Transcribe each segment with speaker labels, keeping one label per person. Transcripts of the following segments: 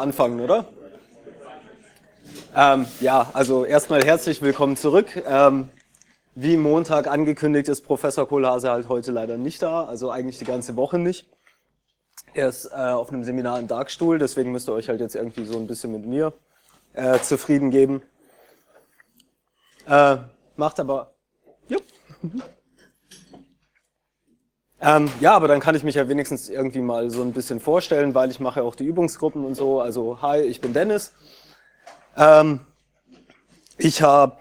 Speaker 1: anfangen, oder? Ja, also erstmal herzlich willkommen zurück. Wie Montag angekündigt ist Professor Kohlhase halt heute leider nicht da, also eigentlich die ganze Woche nicht. Er ist auf einem Seminar im Darkstuhl, deswegen müsst ihr euch halt jetzt irgendwie so ein bisschen mit mir zufrieden geben. Macht aber... Jupp. Ja, aber dann kann ich mich ja wenigstens irgendwie mal so ein bisschen vorstellen, weil ich mache ja auch die Übungsgruppen und so. Also hi, ich bin Dennis. Ich habe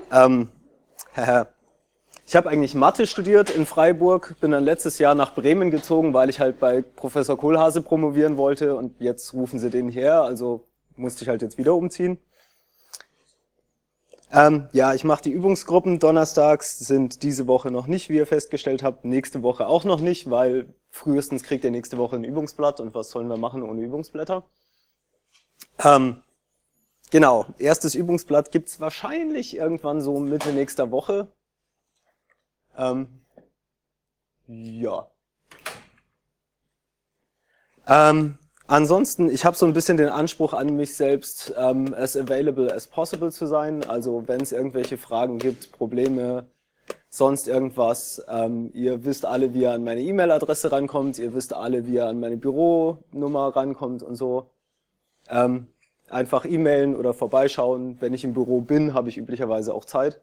Speaker 1: eigentlich Mathe studiert in Freiburg, bin dann letztes Jahr nach Bremen gezogen, weil ich halt bei Professor Kohlhase promovieren wollte und jetzt rufen sie den her, also musste ich halt jetzt wieder umziehen. Ja, ich mache die Übungsgruppen. Donnerstags sind diese Woche noch nicht, wie ihr festgestellt habt, nächste Woche auch noch nicht, weil frühestens kriegt ihr nächste Woche ein Übungsblatt und was sollen wir machen ohne Übungsblätter? Genau, erstes Übungsblatt gibt's wahrscheinlich irgendwann so Mitte nächster Woche. Ja. Ansonsten, ich habe so ein bisschen den Anspruch an mich selbst, as available as possible zu sein. Also wenn es irgendwelche Fragen gibt, Probleme, sonst irgendwas, ihr wisst alle, wie ihr an meine E-Mail-Adresse rankommt, ihr wisst alle, wie ihr an meine Büronummer rankommt und so. Einfach e-mailen oder vorbeischauen. Wenn ich im Büro bin, habe ich üblicherweise auch Zeit.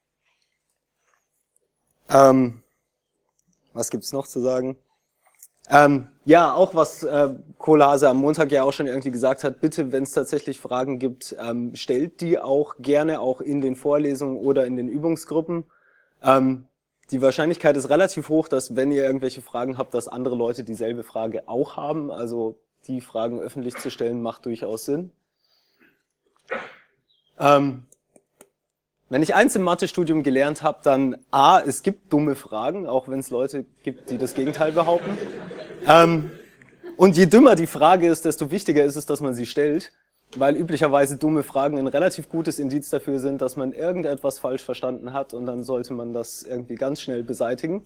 Speaker 1: Was gibt's noch zu sagen? Ja, auch was Kohlhase am Montag ja auch schon irgendwie gesagt hat, bitte, wenn es tatsächlich Fragen gibt, stellt die auch gerne auch in den Vorlesungen oder in den Übungsgruppen. Die Wahrscheinlichkeit ist relativ hoch, dass wenn ihr irgendwelche Fragen habt, dass andere Leute dieselbe Frage auch haben. Also die Fragen öffentlich zu stellen, macht durchaus Sinn. Wenn ich eins im Mathestudium gelernt habe, dann A, es gibt dumme Fragen, auch wenn es Leute gibt, die das Gegenteil behaupten. Und je dümmer die Frage ist, desto wichtiger ist es, dass man sie stellt, weil üblicherweise dumme Fragen ein relativ gutes Indiz dafür sind, dass man irgendetwas falsch verstanden hat und dann sollte man das irgendwie ganz schnell beseitigen.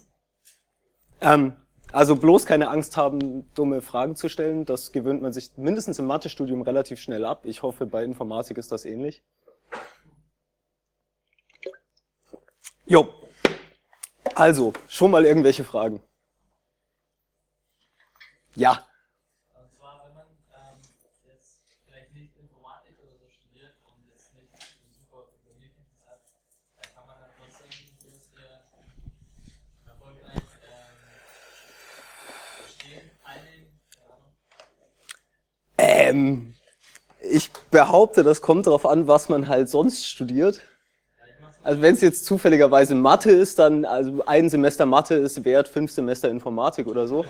Speaker 1: Also bloß keine Angst haben, dumme Fragen zu stellen, das gewöhnt man sich mindestens im Mathestudium relativ schnell ab. Ich hoffe, bei Informatik ist das ähnlich. Jo, also, schon mal irgendwelche Fragen? Ja.
Speaker 2: Und zwar, wenn man jetzt vielleicht nicht Informatik oder so studiert und jetzt nicht super Programmierkenntnis hat, dann kann man dann trotzdem gewisse Erfolge verstehen, einnehmen.
Speaker 1: Ich behaupte, das kommt darauf an, was man halt sonst studiert. Also wenn es jetzt zufälligerweise Mathe ist, dann, also ein Semester Mathe ist wert 5 Semester Informatik oder so.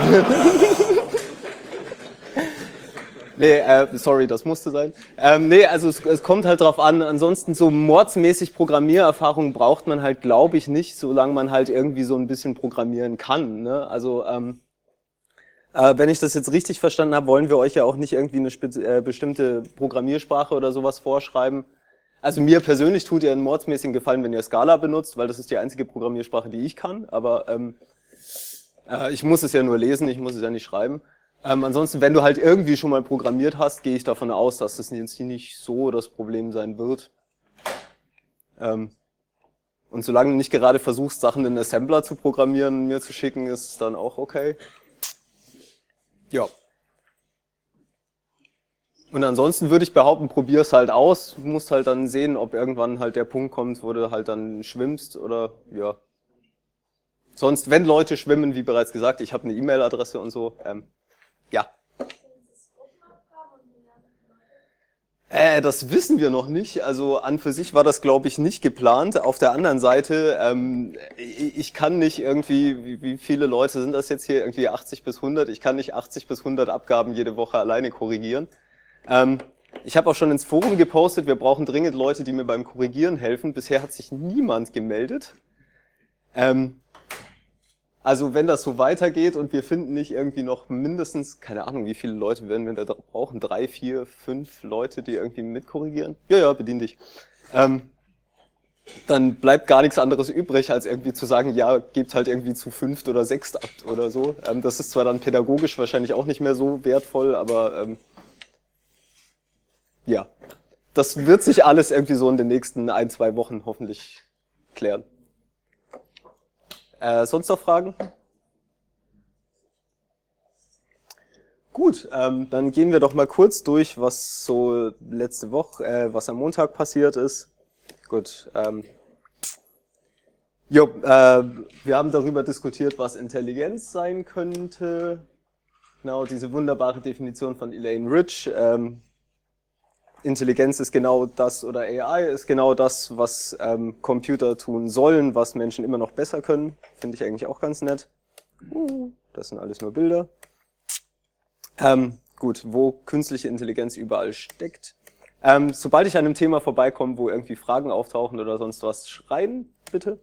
Speaker 1: Nee, sorry, das musste sein. Nee, also es kommt halt drauf an, ansonsten so mordsmäßig Programmiererfahrung braucht man halt, glaube ich, nicht, solange man halt irgendwie so ein bisschen programmieren kann, ne? Also wenn ich das jetzt richtig verstanden habe, wollen wir euch ja auch nicht irgendwie eine bestimmte Programmiersprache oder sowas vorschreiben. Also mir persönlich tut ihr einen mordsmäßigen Gefallen, wenn ihr Scala benutzt, weil das ist die einzige Programmiersprache, die ich kann, aber ich muss es ja nur lesen, ich muss es ja nicht schreiben. Ansonsten, wenn du halt irgendwie schon mal programmiert hast, gehe ich davon aus, dass das jetzt nicht so das Problem sein wird. Und solange du nicht gerade versuchst, Sachen in Assembler zu programmieren, mir zu schicken, ist es dann auch okay. Ja. Und ansonsten würde ich behaupten, probier's halt aus, du musst halt dann sehen, ob irgendwann halt der Punkt kommt, wo du halt dann schwimmst oder ja. Sonst, wenn Leute schwimmen, wie bereits gesagt, ich habe eine E-Mail-Adresse und so, ja. Das wissen wir noch nicht, also an für sich war das, glaube ich, nicht geplant. Auf der anderen Seite, ich kann nicht irgendwie, wie viele Leute sind das jetzt hier, irgendwie 80 bis 100, ich kann nicht 80 bis 100 Abgaben jede Woche alleine korrigieren. Ich habe auch schon ins Forum gepostet, wir brauchen dringend Leute, die mir beim Korrigieren helfen. Bisher hat sich niemand gemeldet. Also wenn das so weitergeht und wir finden nicht irgendwie noch mindestens, keine Ahnung, wie viele Leute werden wir da brauchen, 3, 4, 5 Leute, die irgendwie mitkorrigieren? Ja, bedien dich. Dann bleibt gar nichts anderes übrig, als irgendwie zu sagen, ja, gebt halt irgendwie zu 5 oder 6 ab oder so. Das ist zwar dann pädagogisch wahrscheinlich auch nicht mehr so wertvoll, aber ja, das wird sich alles irgendwie so in den nächsten 1-2 Wochen hoffentlich klären. Sonst noch Fragen? Gut, dann gehen wir doch mal kurz durch, was so letzte Woche, was am Montag passiert ist. Gut, wir haben darüber diskutiert, was Intelligenz sein könnte. Genau, diese wunderbare Definition von Elaine Rich. Intelligenz ist genau das, oder AI ist genau das, was Computer tun sollen, was Menschen immer noch besser können. Finde ich eigentlich auch ganz nett. Das sind alles nur Bilder. Gut, wo künstliche Intelligenz überall steckt. Sobald ich an einem Thema vorbeikomme, wo irgendwie Fragen auftauchen oder sonst was, schreien, bitte.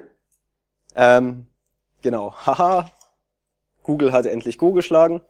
Speaker 1: Genau, haha, Google hat endlich Go geschlagen.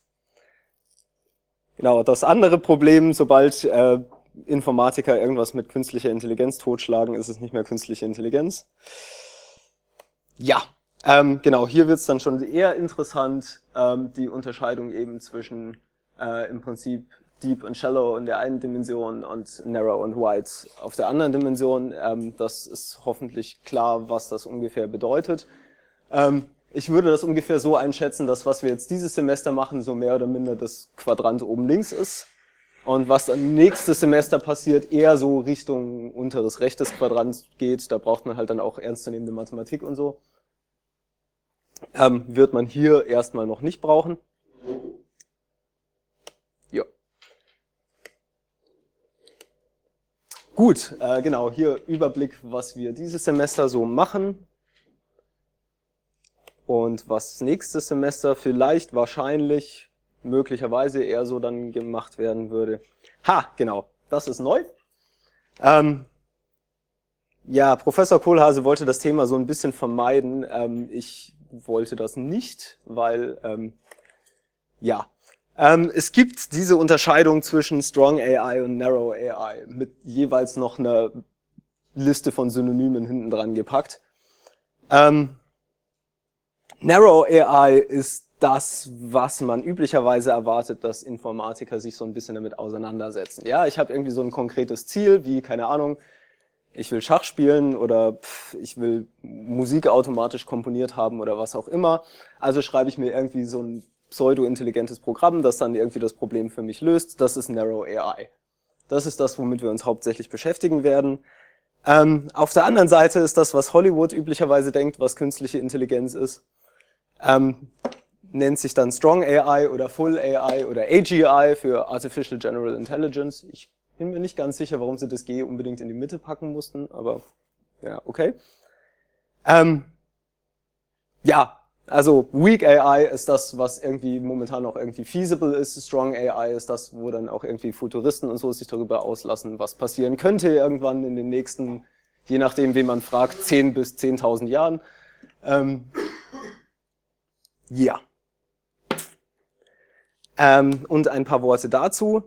Speaker 1: Genau, das andere Problem, sobald Informatiker irgendwas mit künstlicher Intelligenz totschlagen, ist es nicht mehr künstliche Intelligenz. Ja, genau, hier wird es dann schon eher interessant, die Unterscheidung eben zwischen im Prinzip Deep und Shallow in der einen Dimension und Narrow und Wide auf der anderen Dimension. Das ist hoffentlich klar, was das ungefähr bedeutet. Ich würde das ungefähr so einschätzen, dass was wir jetzt dieses Semester machen, so mehr oder minder das Quadrant oben links ist. Und was dann nächstes Semester passiert, eher so Richtung unteres rechtes Quadrant geht. Da braucht man halt dann auch ernstzunehmende Mathematik und so. Wird man hier erstmal noch nicht brauchen. Ja. Gut, genau, hier Überblick, was wir dieses Semester so machen. Und was nächstes Semester vielleicht, wahrscheinlich, möglicherweise eher so dann gemacht werden würde. Ha, genau, das ist neu. Ja, Professor Kohlhase wollte das Thema so ein bisschen vermeiden. Ich wollte das nicht, weil, ja, es gibt diese Unterscheidung zwischen Strong AI und Narrow AI mit jeweils noch einer Liste von Synonymen hinten dran gepackt. Narrow AI ist das, was man üblicherweise erwartet, dass Informatiker sich so ein bisschen damit auseinandersetzen. Ja, ich habe irgendwie so ein konkretes Ziel, wie, keine Ahnung, ich will Schach spielen oder ich will Musik automatisch komponiert haben oder was auch immer. Also schreibe ich mir irgendwie so ein pseudo-intelligentes Programm, das dann irgendwie das Problem für mich löst. Das ist Narrow AI. Das ist das, womit wir uns hauptsächlich beschäftigen werden. Auf der anderen Seite ist das, was Hollywood üblicherweise denkt, was künstliche Intelligenz ist. Nennt sich dann Strong AI oder Full AI oder AGI für Artificial General Intelligence. Ich bin mir nicht ganz sicher, warum sie das G unbedingt in die Mitte packen mussten, aber ja, okay. Ja, also Weak AI ist das, was irgendwie momentan auch irgendwie feasible ist. Strong AI ist das, wo dann auch irgendwie Futuristen und so sich darüber auslassen, was passieren könnte irgendwann in den nächsten, je nachdem, wen man fragt, 10 bis 10.000 Jahren. Ja. Und ein paar Worte dazu.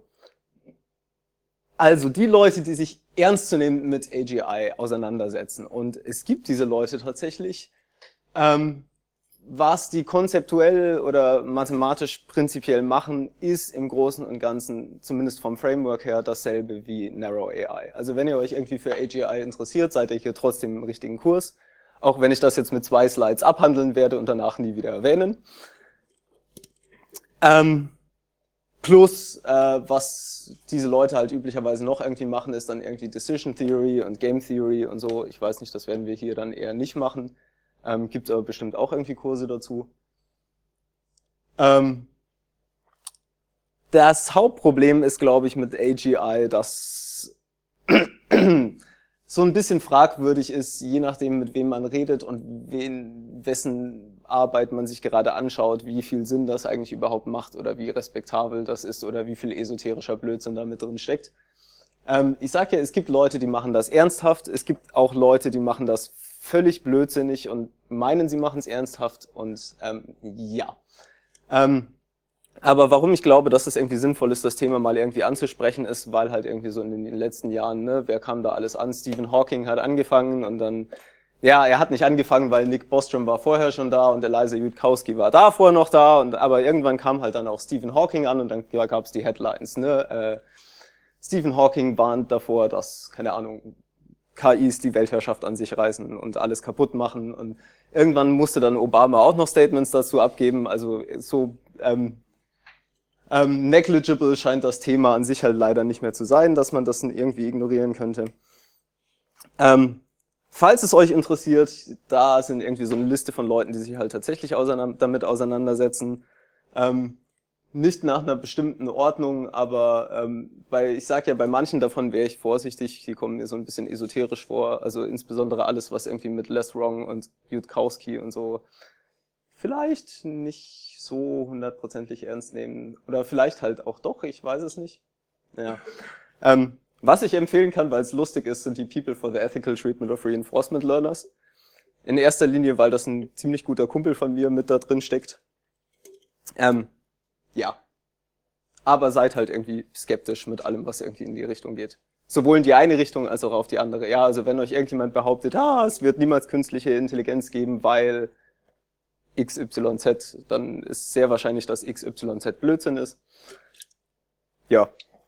Speaker 1: Also die Leute, die sich ernstzunehmend mit AGI auseinandersetzen, und es gibt diese Leute tatsächlich, was die konzeptuell oder mathematisch prinzipiell machen, ist im Großen und Ganzen, zumindest vom Framework her, dasselbe wie Narrow AI. Also wenn ihr euch irgendwie für AGI interessiert, seid ihr hier trotzdem im richtigen Kurs, auch wenn ich das jetzt mit 2 Slides abhandeln werde und danach nie wieder erwähnen. Plus, was diese Leute halt üblicherweise noch irgendwie machen, ist dann irgendwie Decision Theory und Game Theory und so. Ich weiß nicht, das werden wir hier dann eher nicht machen. Gibt aber bestimmt auch irgendwie Kurse dazu. Das Hauptproblem ist, glaube ich, mit AGI, dass so ein bisschen fragwürdig ist, je nachdem, mit wem man redet und wessen Arbeit man sich gerade anschaut, wie viel Sinn das eigentlich überhaupt macht oder wie respektabel das ist oder wie viel esoterischer Blödsinn da mit drin steckt. Ich sage ja, es gibt Leute, die machen das ernsthaft, es gibt auch Leute, die machen das völlig blödsinnig und meinen, sie machen es ernsthaft und ja. Aber warum ich glaube, dass es irgendwie sinnvoll ist, das Thema mal irgendwie anzusprechen, ist, weil halt irgendwie so in den letzten Jahren, ne, wer kam da alles an? Stephen Hawking hat angefangen und dann, ja, er hat nicht angefangen, weil Nick Bostrom war vorher schon da und Eliza Yudkowsky war davor noch da, und aber irgendwann kam halt dann auch Stephen Hawking an und dann gab es die Headlines, ne, Stephen Hawking warnt davor, dass, keine Ahnung, KIs die Weltherrschaft an sich reißen und alles kaputt machen. Und irgendwann musste dann Obama auch noch Statements dazu abgeben. Also so negligible scheint das Thema an sich halt leider nicht mehr zu sein, dass man das irgendwie ignorieren könnte. Falls es euch interessiert, da sind irgendwie so eine Liste von Leuten, die sich halt tatsächlich damit auseinandersetzen. Nicht nach einer bestimmten Ordnung, aber ich sage ja, bei manchen davon wäre ich vorsichtig, die kommen mir so ein bisschen esoterisch vor, also insbesondere alles, was irgendwie mit Les Wrong und Yudkowsky und so vielleicht nicht so hundertprozentig ernst nehmen, oder vielleicht halt auch doch, ich weiß es nicht. Ja. Was ich empfehlen kann, weil es lustig ist, sind die People for the Ethical Treatment of Reinforcement Learners. In erster Linie, weil das ein ziemlich guter Kumpel von mir mit da drin steckt. Ja. Aber seid halt irgendwie skeptisch mit allem, was irgendwie in die Richtung geht. Sowohl in die eine Richtung als auch auf die andere. Ja, also wenn euch irgendjemand behauptet, es wird niemals künstliche Intelligenz geben, weil XYZ, dann ist sehr wahrscheinlich, dass XYZ Blödsinn ist. Ja.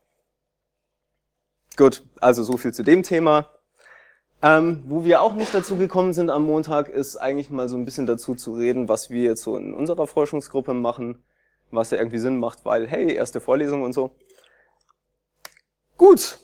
Speaker 1: Gut, also so viel zu dem Thema. Wo wir auch nicht dazu gekommen sind am Montag, ist eigentlich mal so ein bisschen dazu zu reden, was wir jetzt so in unserer Forschungsgruppe machen, was ja irgendwie Sinn macht, weil, hey, erste Vorlesung und so. Gut.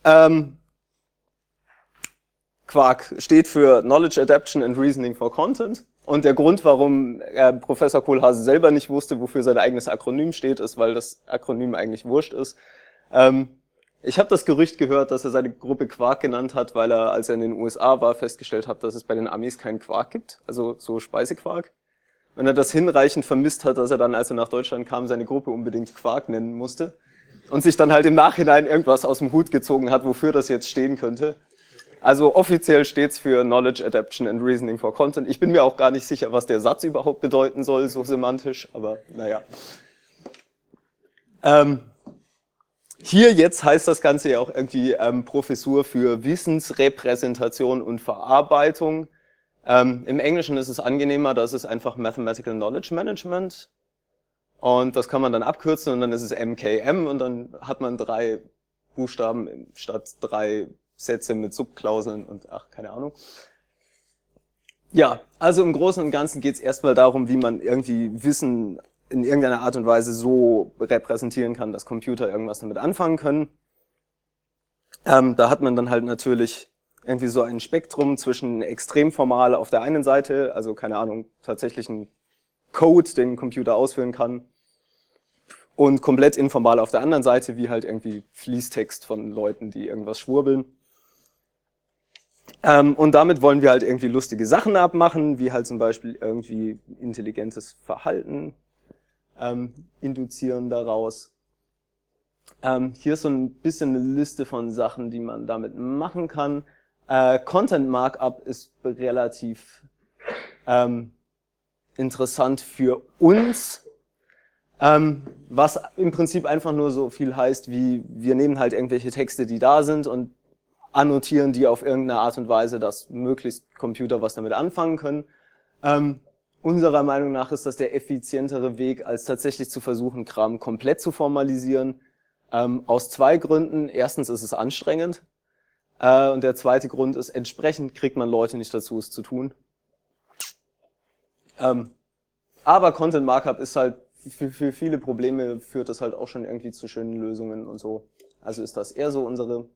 Speaker 1: Quark steht für Knowledge Adaption and Reasoning for Content. Und der Grund, warum Professor Kohlhase selber nicht wusste, wofür sein eigenes Akronym steht, ist, weil das Akronym eigentlich wurscht ist. Ich habe das Gerücht gehört, dass er seine Gruppe Quark genannt hat, weil er, als er in den USA war, festgestellt hat, dass es bei den Amis keinen Quark gibt, also so Speisequark. Wenn er das hinreichend vermisst hat, dass er dann, als er nach Deutschland kam, seine Gruppe unbedingt Quark nennen musste und sich dann halt im Nachhinein irgendwas aus dem Hut gezogen hat, wofür das jetzt stehen könnte. Also offiziell steht's für Knowledge Adaption and Reasoning for Content. Ich bin mir auch gar nicht sicher, was der Satz überhaupt bedeuten soll, so semantisch, aber naja. Hier jetzt heißt das Ganze ja auch irgendwie Professur für Wissensrepräsentation und Verarbeitung. Im Englischen ist es angenehmer, das ist einfach Mathematical Knowledge Management. Und das kann man dann abkürzen und dann ist es MKM und dann hat man 3 Buchstaben statt 3 Sätze mit Subklauseln und keine Ahnung. Ja, also im Großen und Ganzen geht es erstmal darum, wie man irgendwie Wissen in irgendeiner Art und Weise so repräsentieren kann, dass Computer irgendwas damit anfangen können. Da hat man dann halt natürlich irgendwie so ein Spektrum zwischen extrem formal auf der einen Seite, also keine Ahnung, tatsächlich ein Code, den ein Computer ausführen kann, und komplett informal auf der anderen Seite, wie halt irgendwie Fließtext von Leuten, die irgendwas schwurbeln. Und damit wollen wir halt irgendwie lustige Sachen abmachen, wie halt zum Beispiel irgendwie intelligentes Verhalten induzieren daraus. Hier ist so ein bisschen eine Liste von Sachen, die man damit machen kann. Content Markup ist relativ interessant für uns, was im Prinzip einfach nur so viel heißt, wie wir nehmen halt irgendwelche Texte, die da sind und annotieren die auf irgendeine Art und Weise, dass möglichst Computer was damit anfangen können. Unserer Meinung nach ist das der effizientere Weg, als tatsächlich zu versuchen, Kram komplett zu formalisieren. Aus 2 Gründen. Erstens ist es anstrengend. Und der zweite Grund ist, entsprechend kriegt man Leute nicht dazu, es zu tun. Aber Content Markup ist halt, für viele Probleme führt das halt auch schon irgendwie zu schönen Lösungen und so. Also ist das eher so unsere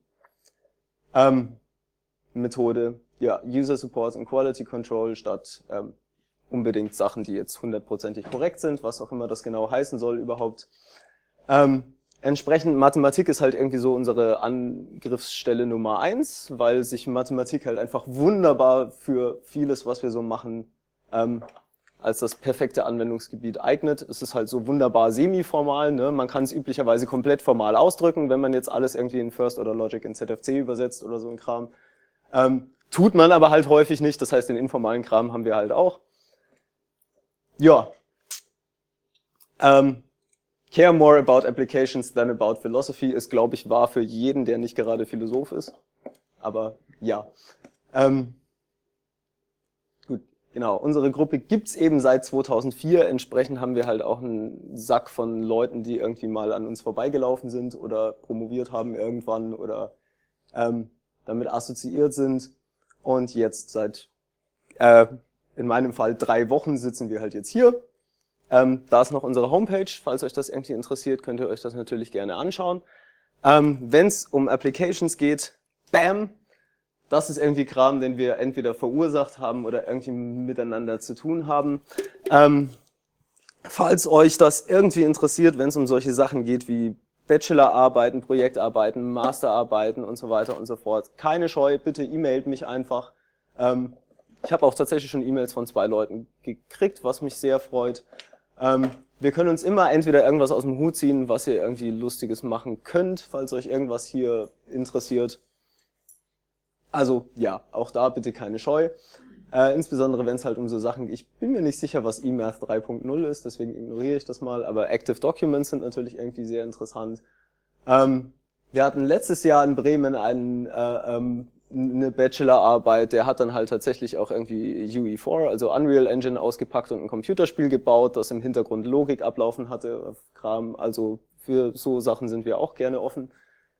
Speaker 1: Methode. Ja, User Support und Quality Control statt unbedingt Sachen, die jetzt 100%ig korrekt sind, was auch immer das genau heißen soll überhaupt. Entsprechend Mathematik ist halt irgendwie so unsere Angriffsstelle Nummer 1, weil sich Mathematik halt einfach wunderbar für vieles, was wir so machen, als das perfekte Anwendungsgebiet eignet. Es ist halt so wunderbar semi-formal, ne? Man kann es üblicherweise komplett formal ausdrücken, wenn man jetzt alles irgendwie in First oder Logic in ZFC übersetzt oder so ein Kram. Tut man aber halt häufig nicht, das heißt, den informalen Kram haben wir halt auch. Ja. Care more about applications than about philosophy ist, glaube ich, wahr für jeden, der nicht gerade Philosoph ist. Aber ja. Gut. Genau, unsere Gruppe gibt's eben seit 2004, entsprechend haben wir halt auch einen Sack von Leuten, die irgendwie mal an uns vorbeigelaufen sind oder promoviert haben irgendwann oder damit assoziiert sind. Und jetzt seit, in meinem Fall 3 Wochen sitzen wir halt jetzt hier. Da ist noch unsere Homepage, falls euch das irgendwie interessiert, könnt ihr euch das natürlich gerne anschauen. Wenn es um Applications geht, bam, das ist irgendwie Kram, den wir entweder verursacht haben oder irgendwie miteinander zu tun haben. Falls euch das irgendwie interessiert, wenn es um solche Sachen geht wie Bachelorarbeiten, Projektarbeiten, Masterarbeiten und so weiter und so fort, keine Scheu, bitte e-mailt mich einfach. Ich habe auch tatsächlich schon E-Mails von 2 Leuten gekriegt, was mich sehr freut. Wir können uns immer entweder irgendwas aus dem Hut ziehen, was ihr irgendwie Lustiges machen könnt, falls euch irgendwas hier interessiert. Also ja, auch da bitte keine Scheu. Insbesondere wenn es halt um so Sachen geht. Ich bin mir nicht sicher, was eMath 3.0 ist, deswegen ignoriere ich das mal, aber Active Documents sind natürlich irgendwie sehr interessant. Wir hatten letztes Jahr in Bremen eine Bachelorarbeit, der hat dann halt tatsächlich auch irgendwie UE4, also Unreal Engine, ausgepackt und ein Computerspiel gebaut, das im Hintergrund Logik ablaufen hatte, Kram. Also für so Sachen sind wir auch gerne offen.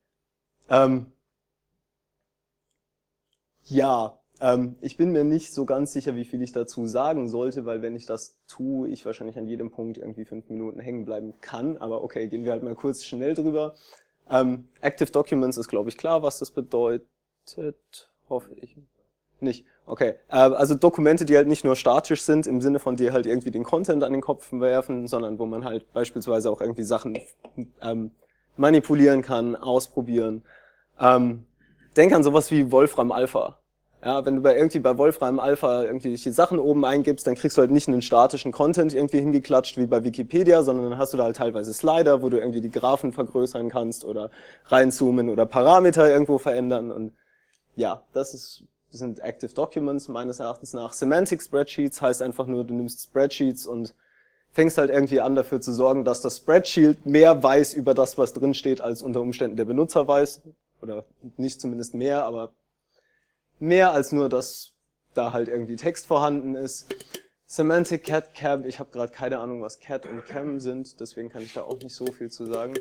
Speaker 1: Ja, ich bin mir nicht so ganz sicher, wie viel ich dazu sagen sollte, weil wenn ich das tue, ich wahrscheinlich an jedem Punkt irgendwie 5 Minuten hängen bleiben kann. Aber okay, gehen wir halt mal kurz schnell drüber. Active Documents ist, glaube ich, klar, was das bedeutet. Hoffe ich. Nicht. Okay. Also Dokumente, die halt nicht nur statisch sind, im Sinne von dir halt irgendwie den Content an den Kopf werfen, sondern wo man halt beispielsweise auch irgendwie Sachen manipulieren kann, ausprobieren. Denk an sowas wie Wolfram Alpha. Ja, wenn du bei Wolfram Alpha irgendwelche Sachen oben eingibst, dann kriegst du halt nicht einen statischen Content irgendwie hingeklatscht wie bei Wikipedia, sondern dann hast du da halt teilweise Slider, wo du irgendwie die Graphen vergrößern kannst oder reinzoomen oder Parameter irgendwo verändern. Und ja, das sind Active Documents meines Erachtens nach. Semantic Spreadsheets heißt einfach nur, du nimmst Spreadsheets und fängst halt irgendwie an dafür zu sorgen, dass das Spreadsheet mehr weiß über das, was drin steht, als unter Umständen der Benutzer weiß. Oder nicht zumindest mehr, aber mehr als nur, dass da halt irgendwie Text vorhanden ist. Semantic Cat Cam, ich habe gerade keine Ahnung, was Cat und Cam sind, deswegen kann ich da auch nicht so viel zu sagen.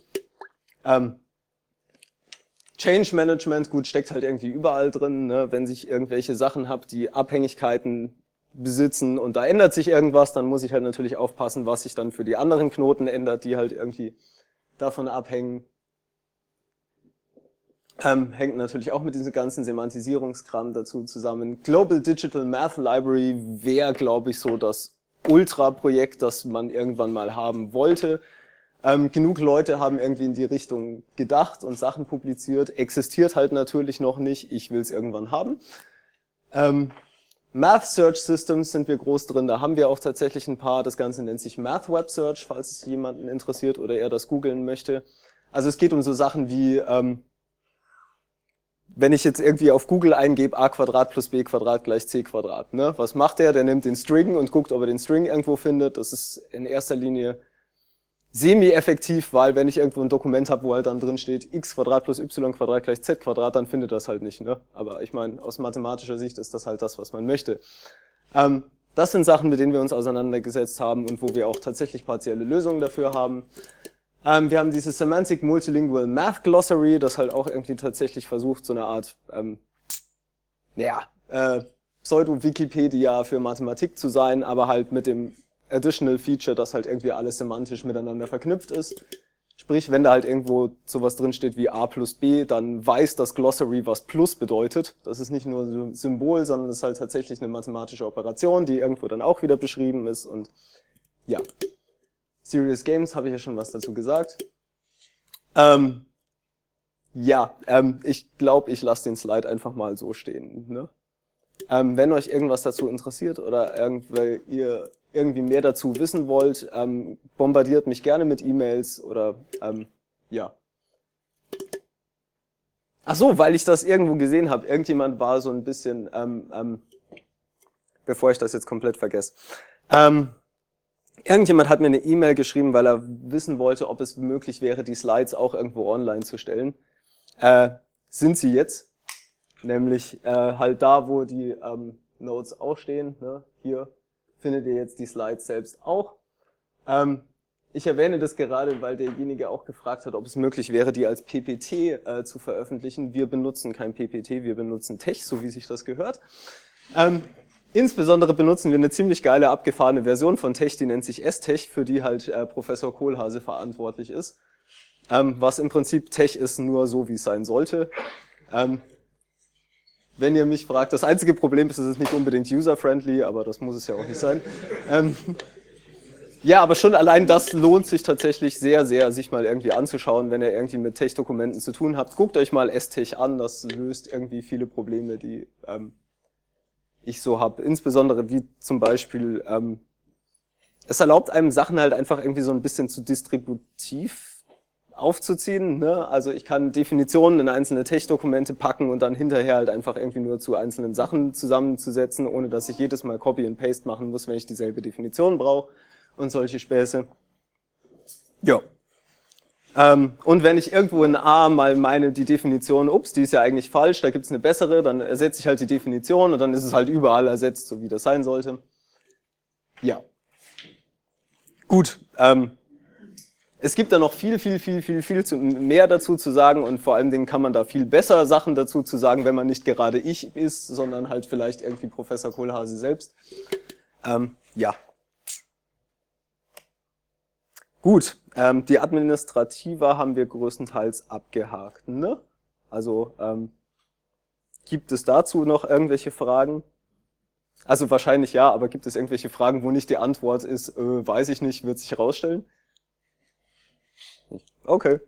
Speaker 1: Change Management, gut, steckt halt irgendwie überall drin, ne? Wenn ich irgendwelche Sachen habe, die Abhängigkeiten besitzen und da ändert sich irgendwas, dann muss ich halt natürlich aufpassen, was sich dann für die anderen Knoten ändert, die halt irgendwie davon abhängen. Hängt natürlich auch mit diesem ganzen Semantisierungskram dazu zusammen. Global Digital Math Library wäre, glaube ich, so das Ultra-Projekt, das man irgendwann mal haben wollte. Genug Leute haben irgendwie in die Richtung gedacht und Sachen publiziert. Existiert halt natürlich noch nicht. Ich will es irgendwann haben. Math Search Systems sind wir groß drin. Da haben wir auch tatsächlich ein paar. Das Ganze nennt sich Math Web Search, falls es jemanden interessiert oder er das googeln möchte. Also es geht um so Sachen wie wenn ich jetzt irgendwie auf Google eingebe, a Quadrat plus b Quadrat gleich c Quadrat, ne? Was macht der? Der nimmt den String und guckt, ob er den String irgendwo findet. Das ist in erster Linie semi-effektiv, weil wenn ich irgendwo ein Dokument habe, wo halt dann drin steht, x Quadrat plus y Quadrat gleich z Quadrat, dann findet das halt nicht, ne? Aber ich meine, aus mathematischer Sicht ist das halt das, was man möchte. Das sind Sachen, mit denen wir uns auseinandergesetzt haben und wo wir auch tatsächlich partielle Lösungen dafür haben. Wir haben dieses Semantic Multilingual Math Glossary, das halt auch irgendwie tatsächlich versucht, so eine Art Pseudo-Wikipedia für Mathematik zu sein, aber halt mit dem Additional Feature, dass halt irgendwie alles semantisch miteinander verknüpft ist. Sprich, wenn da halt irgendwo sowas drin steht wie a plus b, dann weiß das Glossary, was plus bedeutet. Das ist nicht nur ein Symbol, sondern es ist halt tatsächlich eine mathematische Operation, die irgendwo dann auch wieder beschrieben ist und ja. Serious Games, habe ich ja schon was dazu gesagt. Ich glaube, ich lasse den Slide einfach mal so stehen. Ne? Wenn euch irgendwas dazu interessiert oder ihr irgendwie mehr dazu wissen wollt, bombardiert mich gerne mit E-Mails oder ja. Ach so, weil ich das irgendwo gesehen habe. Irgendjemand war so ein bisschen, bevor ich das jetzt komplett vergesse. Irgendjemand hat mir eine E-Mail geschrieben, weil er wissen wollte, ob es möglich wäre, die Slides auch irgendwo online zu stellen. Sind sie jetzt. Nämlich halt da, wo die Notes auch stehen. Ne? Hier findet ihr jetzt die Slides selbst auch. Ich erwähne das gerade, weil derjenige auch gefragt hat, ob es möglich wäre, die als PPT zu veröffentlichen. Wir benutzen kein PPT, wir benutzen Tech, so wie sich das gehört. Insbesondere benutzen wir eine ziemlich geile, abgefahrene Version von Tech, die nennt sich S-Tech, für die halt Professor Kohlhase verantwortlich ist. Was im Prinzip Tech ist, nur so, wie es sein sollte. Wenn ihr mich fragt, das einzige Problem ist, es ist nicht unbedingt user-friendly, aber das muss es ja auch nicht sein. Ja, aber schon allein das lohnt sich tatsächlich sehr, sehr, sich mal irgendwie anzuschauen, wenn ihr irgendwie mit Tech-Dokumenten zu tun habt. Guckt euch mal S-Tech an, das löst irgendwie viele Probleme, die ich so habe. Insbesondere wie zum Beispiel, es erlaubt einem Sachen halt einfach irgendwie so ein bisschen zu distributiv aufzuziehen. Ne? Also ich kann Definitionen in einzelne Tech-Dokumente packen und dann hinterher halt einfach irgendwie nur zu einzelnen Sachen zusammenzusetzen, ohne dass ich jedes Mal Copy and Paste machen muss, wenn ich dieselbe Definition brauche und solche Späße. Ja. Und wenn ich irgendwo in A mal meine, die Definition, ups, die ist ja eigentlich falsch, da gibt es eine bessere, dann ersetze ich halt die Definition und dann ist es halt überall ersetzt, so wie das sein sollte. Ja. Gut. Es gibt da noch viel mehr dazu zu sagen und vor allen Dingen kann man da viel besser Sachen dazu zu sagen, wenn man nicht gerade ich ist, sondern halt vielleicht irgendwie Professor Kohlhase selbst. Ja. Gut, die Administrativa haben wir größtenteils abgehakt. Ne? Also gibt es dazu noch irgendwelche Fragen? Also wahrscheinlich ja, aber gibt es irgendwelche Fragen, wo nicht die Antwort ist, weiß ich nicht, wird sich herausstellen? Okay.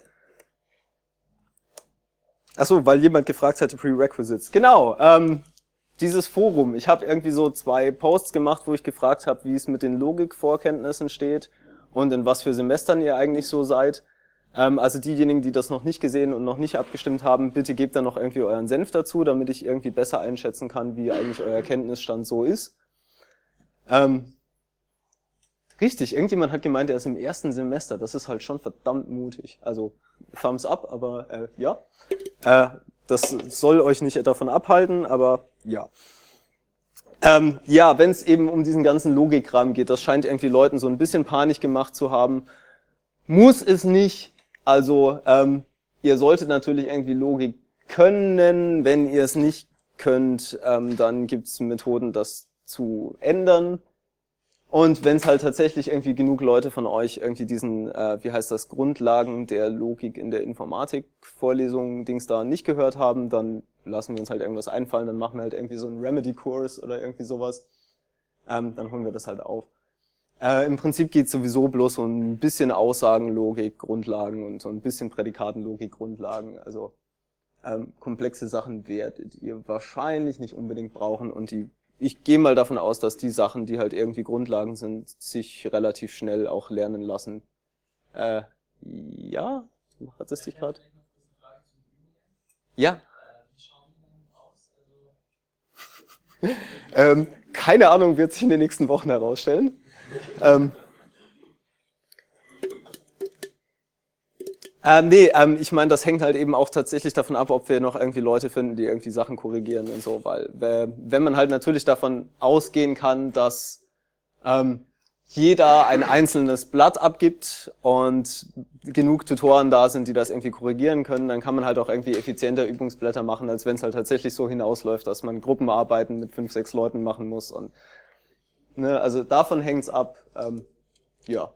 Speaker 1: Achso, weil jemand gefragt hatte, Prerequisites. Genau, dieses Forum. Ich habe irgendwie so 2 Posts gemacht, wo ich gefragt habe, wie es mit den Logikvorkenntnissen steht und in was für Semestern ihr eigentlich so seid. Also diejenigen, die das noch nicht gesehen und noch nicht abgestimmt haben, bitte gebt dann noch irgendwie euren Senf dazu, damit ich irgendwie besser einschätzen kann, wie eigentlich euer Kenntnisstand so ist. Richtig, irgendjemand hat gemeint, er ist im ersten Semester. Das ist halt schon verdammt mutig. Also Thumbs up, aber ja. Das soll euch nicht davon abhalten, aber ja. Ja, wenn es eben um diesen ganzen Logikkram geht, das scheint irgendwie Leuten so ein bisschen Panik gemacht zu haben. Muss es nicht. Also ihr solltet natürlich irgendwie Logik können. Wenn ihr es nicht könnt, dann gibt es Methoden, das zu ändern. Und wenn es halt tatsächlich irgendwie genug Leute von euch irgendwie diesen, wie heißt das, Grundlagen der Logik in der Informatik Vorlesungen, Dings da nicht gehört haben, dann lassen wir uns halt irgendwas einfallen, dann machen wir halt irgendwie so einen Remedy-Kurs oder irgendwie sowas. Dann holen wir das halt auf. Im Prinzip geht es sowieso bloß so ein bisschen Aussagenlogik, Grundlagen und so ein bisschen Prädikatenlogik, Grundlagen. Also komplexe Sachen werdet ihr wahrscheinlich nicht unbedingt brauchen und ich gehe mal davon aus, dass die Sachen, die halt irgendwie Grundlagen sind, sich relativ schnell auch lernen lassen. Ja, hat es dich gerade? Ja. Keine Ahnung, wird sich in den nächsten Wochen herausstellen. Ich meine, das hängt halt eben auch tatsächlich davon ab, ob wir noch irgendwie Leute finden, die irgendwie Sachen korrigieren und so, weil wenn man halt natürlich davon ausgehen kann, dass jeder ein einzelnes Blatt abgibt und genug Tutoren da sind, die das irgendwie korrigieren können, dann kann man halt auch irgendwie effizienter Übungsblätter machen, als wenn es halt tatsächlich so hinausläuft, dass man Gruppenarbeiten mit 5, 6 Leuten machen muss. Und ne, also davon hängt's ab. Ja.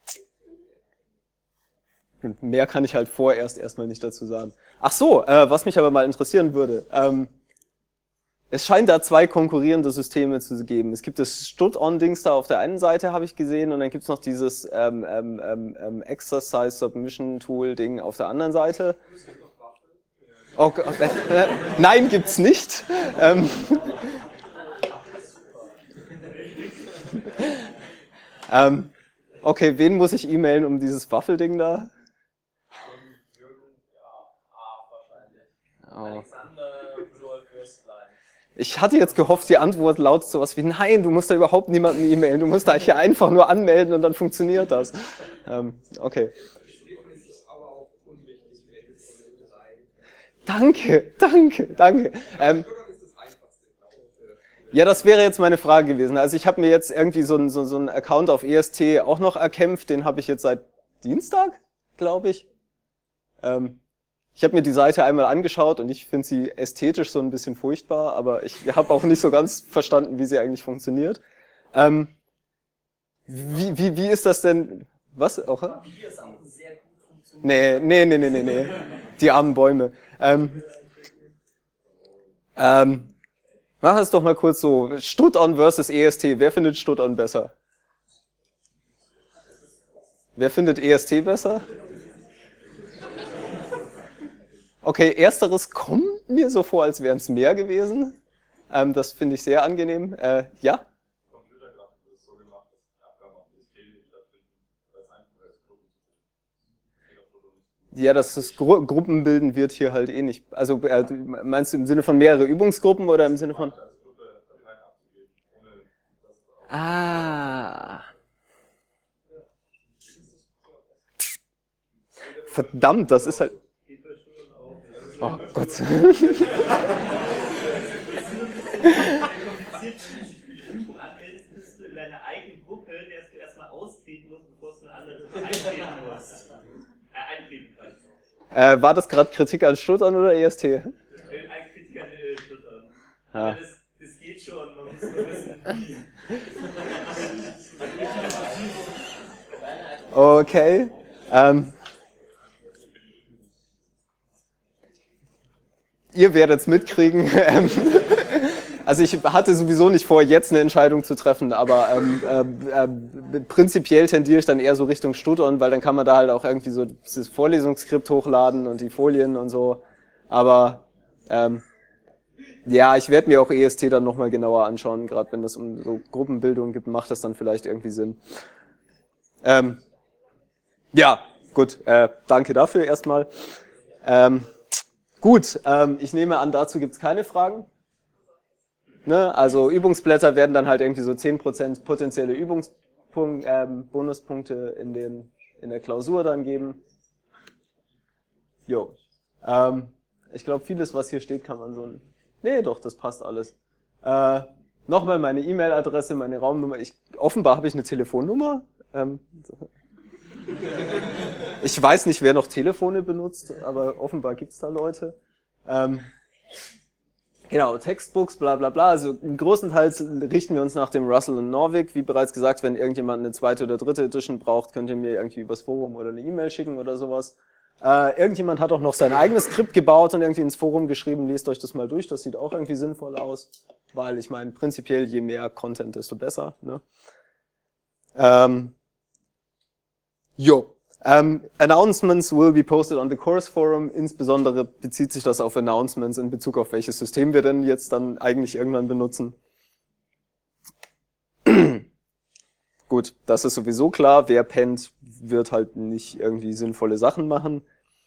Speaker 1: Mehr kann ich halt vorerst erstmal nicht dazu sagen. Ach so, was mich aber mal interessieren würde. Es scheint da 2 konkurrierende Systeme zu geben. Es gibt das Stud-On-Dings da auf der einen Seite, habe ich gesehen, und dann gibt es noch dieses Exercise Submission Tool-Ding auf der anderen Seite. Oh, nein, gibt's nicht. Okay, wen muss ich e-mailen um dieses Waffelding da? Oh. Ich hatte jetzt gehofft, die Antwort lautet sowas wie, nein, du musst da überhaupt niemanden e-mailen, du musst da hier einfach nur anmelden und dann funktioniert das. Okay. Danke. Ja, das wäre jetzt meine Frage gewesen. Also ich habe mir jetzt irgendwie so einen Account auf EST auch noch erkämpft. Den habe ich jetzt seit Dienstag, glaube ich. Ähm, Ich habe mir die Seite einmal angeschaut und ich finde sie ästhetisch so ein bisschen furchtbar, aber ich habe auch nicht so ganz verstanden, wie sie eigentlich funktioniert. Ähm, wie ist das denn? Was? Auch?
Speaker 2: Papier ist auch sehr gut funktioniert.
Speaker 1: Nee. Die armen Bäume. Mach es doch mal kurz so. Stut-on versus EST. Wer findet Stut-on besser? Wer findet EST besser? Okay, ersteres kommt mir so vor, als wären es mehr gewesen. Das finde ich sehr angenehm. Ja?
Speaker 3: Computergrafik ist so gemacht, dass die Abgaben auf DSP nicht stattfinden, weil es einfacher ist, Gruppen zu bilden.
Speaker 1: Ja, das Gruppenbilden wird hier halt eh nicht. Also meinst du im Sinne von mehrere Übungsgruppen oder im Sinne von.
Speaker 3: Als Gruppe Dateien abzugeben, ohne das
Speaker 1: Ah. Verdammt, das ist halt. Oh Gott.
Speaker 2: Anmeldest, bist du in deiner eigenen Gruppe, der du erstmal austreten musst, bevor du eine andere eintreten musst. Eintreten kannst.
Speaker 1: War das gerade Kritik an Stut-on oder EST?
Speaker 2: Ein Kritik an Stut-on.
Speaker 1: Ah.
Speaker 2: Das geht schon, man muss nur wissen, wie.
Speaker 1: Okay. Ihr werdet es mitkriegen. Also ich hatte sowieso nicht vor, jetzt eine Entscheidung zu treffen, aber prinzipiell tendiere ich dann eher so Richtung Stut-on, weil dann kann man da halt auch irgendwie so das Vorlesungsskript hochladen und die Folien und so. Aber ja, ich werde mir auch EST dann nochmal genauer anschauen, gerade wenn es um so Gruppenbildung geht, macht das dann vielleicht irgendwie Sinn. Ja, gut, danke dafür erstmal. Gut, ich nehme an, dazu gibt es keine Fragen. Ne? Also Übungsblätter werden dann halt irgendwie so 10% potenzielle Bonuspunkte in der Klausur dann geben. Jo. Ich glaube, vieles, was hier steht, kann man so. Nee, doch, das passt alles. Nochmal meine E-Mail-Adresse, meine Raumnummer. Offenbar habe ich eine Telefonnummer. Ich weiß nicht, wer noch Telefone benutzt, aber offenbar gibt es da Leute. Genau, Textbooks, bla bla bla. Also größtenteils richten wir uns nach dem Russell und Norvig. Wie bereits gesagt, wenn irgendjemand eine zweite oder dritte Edition braucht, könnt ihr mir irgendwie übers Forum oder eine E-Mail schicken oder sowas. Irgendjemand hat auch noch sein eigenes Skript gebaut und irgendwie ins Forum geschrieben, lest euch das mal durch, das sieht auch irgendwie sinnvoll aus. Weil ich meine, prinzipiell je mehr Content, desto besser. Ne? Announcements will be posted on the course forum. Insbesondere bezieht sich das auf Announcements in Bezug auf welches System wir denn jetzt dann eigentlich irgendwann benutzen. Gut, das ist sowieso klar. Wer pennt, wird halt nicht irgendwie sinnvolle Sachen machen.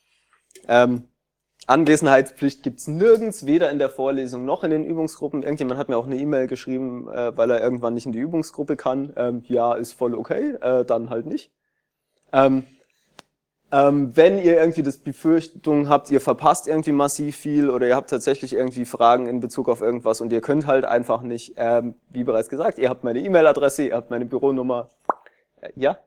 Speaker 1: Anwesenheitspflicht gibt's nirgends, weder in der Vorlesung noch in den Übungsgruppen. Irgendjemand hat mir auch eine E-Mail geschrieben, weil er irgendwann nicht in die Übungsgruppe kann. Ja, ist voll okay, dann halt nicht. Wenn ihr irgendwie das Befürchtung habt, ihr verpasst irgendwie massiv viel oder ihr habt tatsächlich irgendwie Fragen in Bezug auf irgendwas und ihr könnt halt einfach nicht, wie bereits gesagt, ihr habt meine E-Mail-Adresse, ihr habt meine Büronummer. Ja?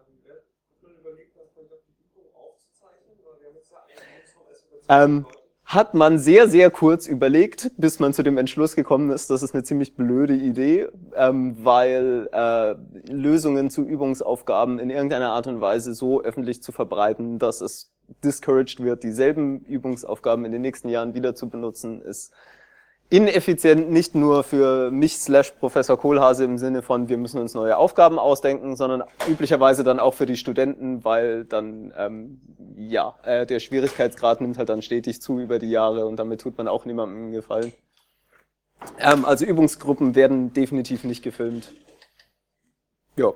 Speaker 1: Hat man sehr, sehr kurz überlegt, bis man zu dem Entschluss gekommen ist, das ist eine ziemlich blöde Idee, weil Lösungen zu Übungsaufgaben in irgendeiner Art und Weise so öffentlich zu verbreiten, dass es discouraged wird, dieselben Übungsaufgaben in den nächsten Jahren wieder zu benutzen, ist ineffizient, nicht nur für mich / Professor Kohlhase im Sinne von, wir müssen uns neue Aufgaben ausdenken, sondern üblicherweise dann auch für die Studenten, weil dann, der Schwierigkeitsgrad nimmt halt dann stetig zu über die Jahre und damit tut man auch niemandem einen Gefallen. Also Übungsgruppen werden definitiv nicht gefilmt. Ja.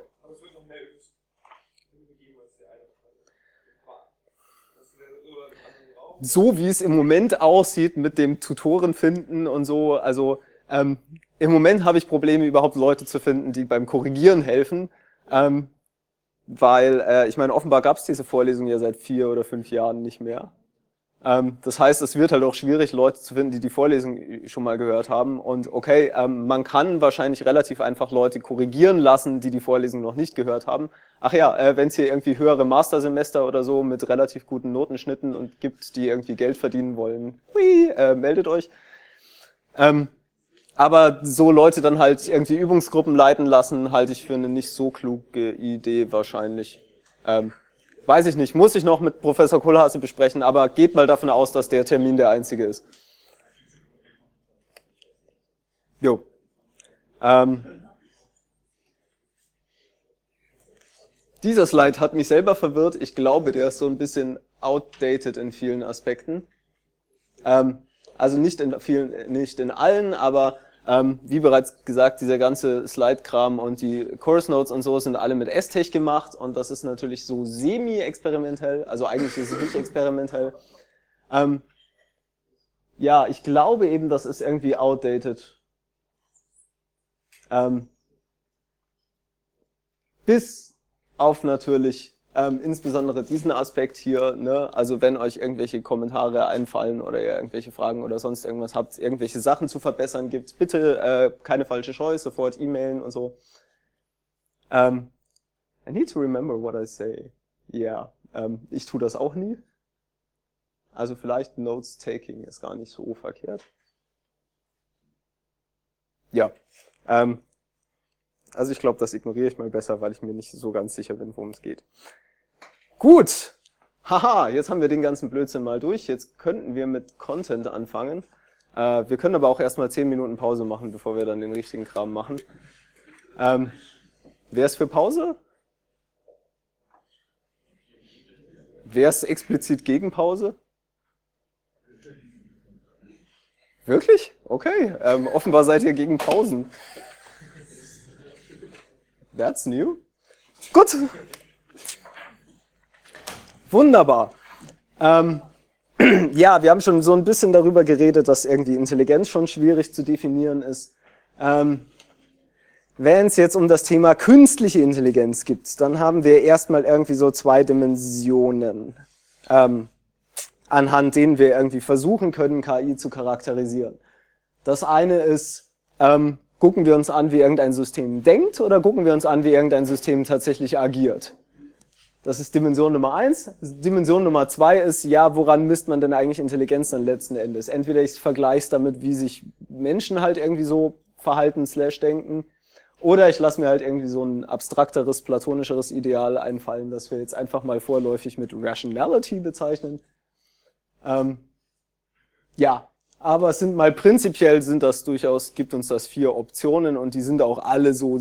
Speaker 1: So wie es im Moment aussieht mit dem Tutoren finden und so, also im Moment habe ich Probleme, überhaupt Leute zu finden, die beim Korrigieren helfen, weil ich meine, offenbar gab es diese Vorlesung ja seit 4 oder 5 Jahren nicht mehr. Das heißt, es wird halt auch schwierig, Leute zu finden, die die Vorlesung schon mal gehört haben. Und okay, man kann wahrscheinlich relativ einfach Leute korrigieren lassen, die die Vorlesung noch nicht gehört haben. Ach ja, wenn es hier irgendwie höhere Mastersemester oder so mit relativ guten Notenschnitten und gibt, die irgendwie Geld verdienen wollen, meldet euch. Aber so Leute dann halt irgendwie Übungsgruppen leiten lassen, halte ich für eine nicht so kluge Idee wahrscheinlich. Weiß ich nicht, muss ich noch mit Professor Kohlhase besprechen, aber geht mal davon aus, dass der Termin der einzige ist. Jo. Dieser Slide hat mich selber verwirrt. Ich glaube, der ist so ein bisschen outdated in vielen Aspekten. Also nicht in vielen, nicht in allen, aber wie bereits gesagt, dieser ganze Slide-Kram und die Course Notes und so sind alle mit Estech gemacht und das ist natürlich so semi-experimentell, also eigentlich ist es nicht experimentell. Ja, ich glaube eben, das ist irgendwie outdated. Bis auf natürlich insbesondere diesen Aspekt hier, ne? Also wenn euch irgendwelche Kommentare einfallen oder ihr irgendwelche Fragen oder sonst irgendwas habt, irgendwelche Sachen zu verbessern gibt, bitte keine falsche Scheu, sofort e-mailen und so. I need to remember what I say. Ja, ich tue das auch nie. Also vielleicht Notes-Taking ist gar nicht so verkehrt. Ja, also ich glaube, das ignoriere ich mal besser, weil ich mir nicht so ganz sicher bin, worum es geht. Gut, haha, jetzt haben wir den ganzen Blödsinn mal durch. Jetzt könnten wir mit Content anfangen. Wir können aber auch erstmal 10 Minuten Pause machen, bevor wir dann den richtigen Kram machen. Wer ist für Pause? Wer ist explizit gegen Pause? Wirklich? Okay, offenbar seid ihr gegen Pausen. That's new. Gut. Wunderbar. Ja, wir haben schon so ein bisschen darüber geredet, dass irgendwie Intelligenz schon schwierig zu definieren ist. Wenn es jetzt um das Thema künstliche Intelligenz geht, dann haben wir erstmal irgendwie so 2 Dimensionen, anhand denen wir irgendwie versuchen können, KI zu charakterisieren. Das eine ist, gucken wir uns an, wie irgendein System denkt, oder gucken wir uns an, wie irgendein System tatsächlich agiert? Das ist Dimension Nummer 1. Dimension Nummer 2 ist, ja, woran misst man denn eigentlich Intelligenz dann letzten Endes? Entweder ich vergleiche es damit, wie sich Menschen halt irgendwie so verhalten / denken, oder ich lasse mir halt irgendwie so ein abstrakteres, platonischeres Ideal einfallen, das wir jetzt einfach mal vorläufig mit Rationality bezeichnen. Ja, aber es sind mal prinzipiell sind das durchaus, gibt uns das 4 Optionen und die sind auch alle so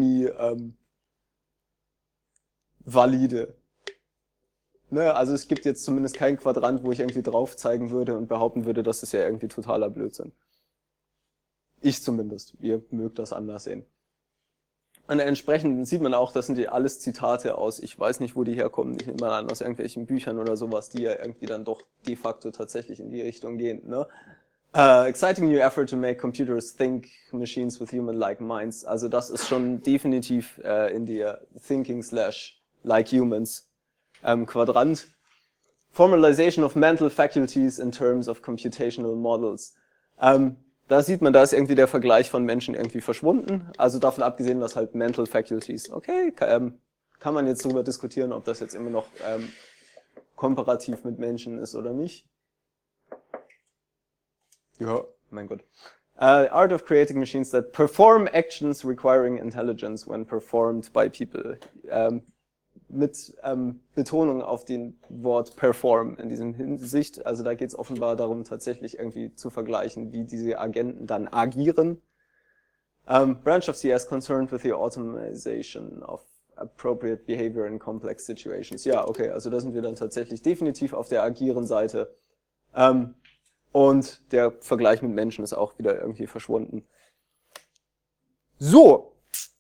Speaker 1: valide. Ne, also es gibt jetzt zumindest kein Quadrant, wo ich irgendwie drauf zeigen würde und behaupten würde, das ist ja irgendwie totaler Blödsinn. Ich zumindest. Ihr mögt das anders sehen. Und entsprechend sieht man auch, das sind ja alles Zitate aus, ich weiß nicht, wo die herkommen, ich nehme mal an, aus irgendwelchen Büchern oder sowas, die ja irgendwie dann doch de facto tatsächlich in die Richtung gehen. Ne? Exciting new effort to make computers think machines with human-like minds. Also das ist schon definitiv in der Thinking / like humans Quadrant. Formalization of mental faculties in terms of computational models. Da sieht man, da ist irgendwie der Vergleich von Menschen irgendwie verschwunden. Also davon abgesehen, dass halt mental faculties, okay, kann man jetzt darüber diskutieren, ob das jetzt immer noch komparativ mit Menschen ist oder nicht. Ja, mein Gott. Art of creating machines that perform actions requiring intelligence when performed by people. Mit Betonung auf den Wort perform in diesem Hinsicht. Also da geht es offenbar darum, tatsächlich irgendwie zu vergleichen, wie diese Agenten dann agieren. Branch of CS concerned with the automation of appropriate behavior in complex situations. Ja, okay, also da sind wir dann tatsächlich definitiv auf der agieren Seite. Und der Vergleich mit Menschen ist auch wieder irgendwie verschwunden. So.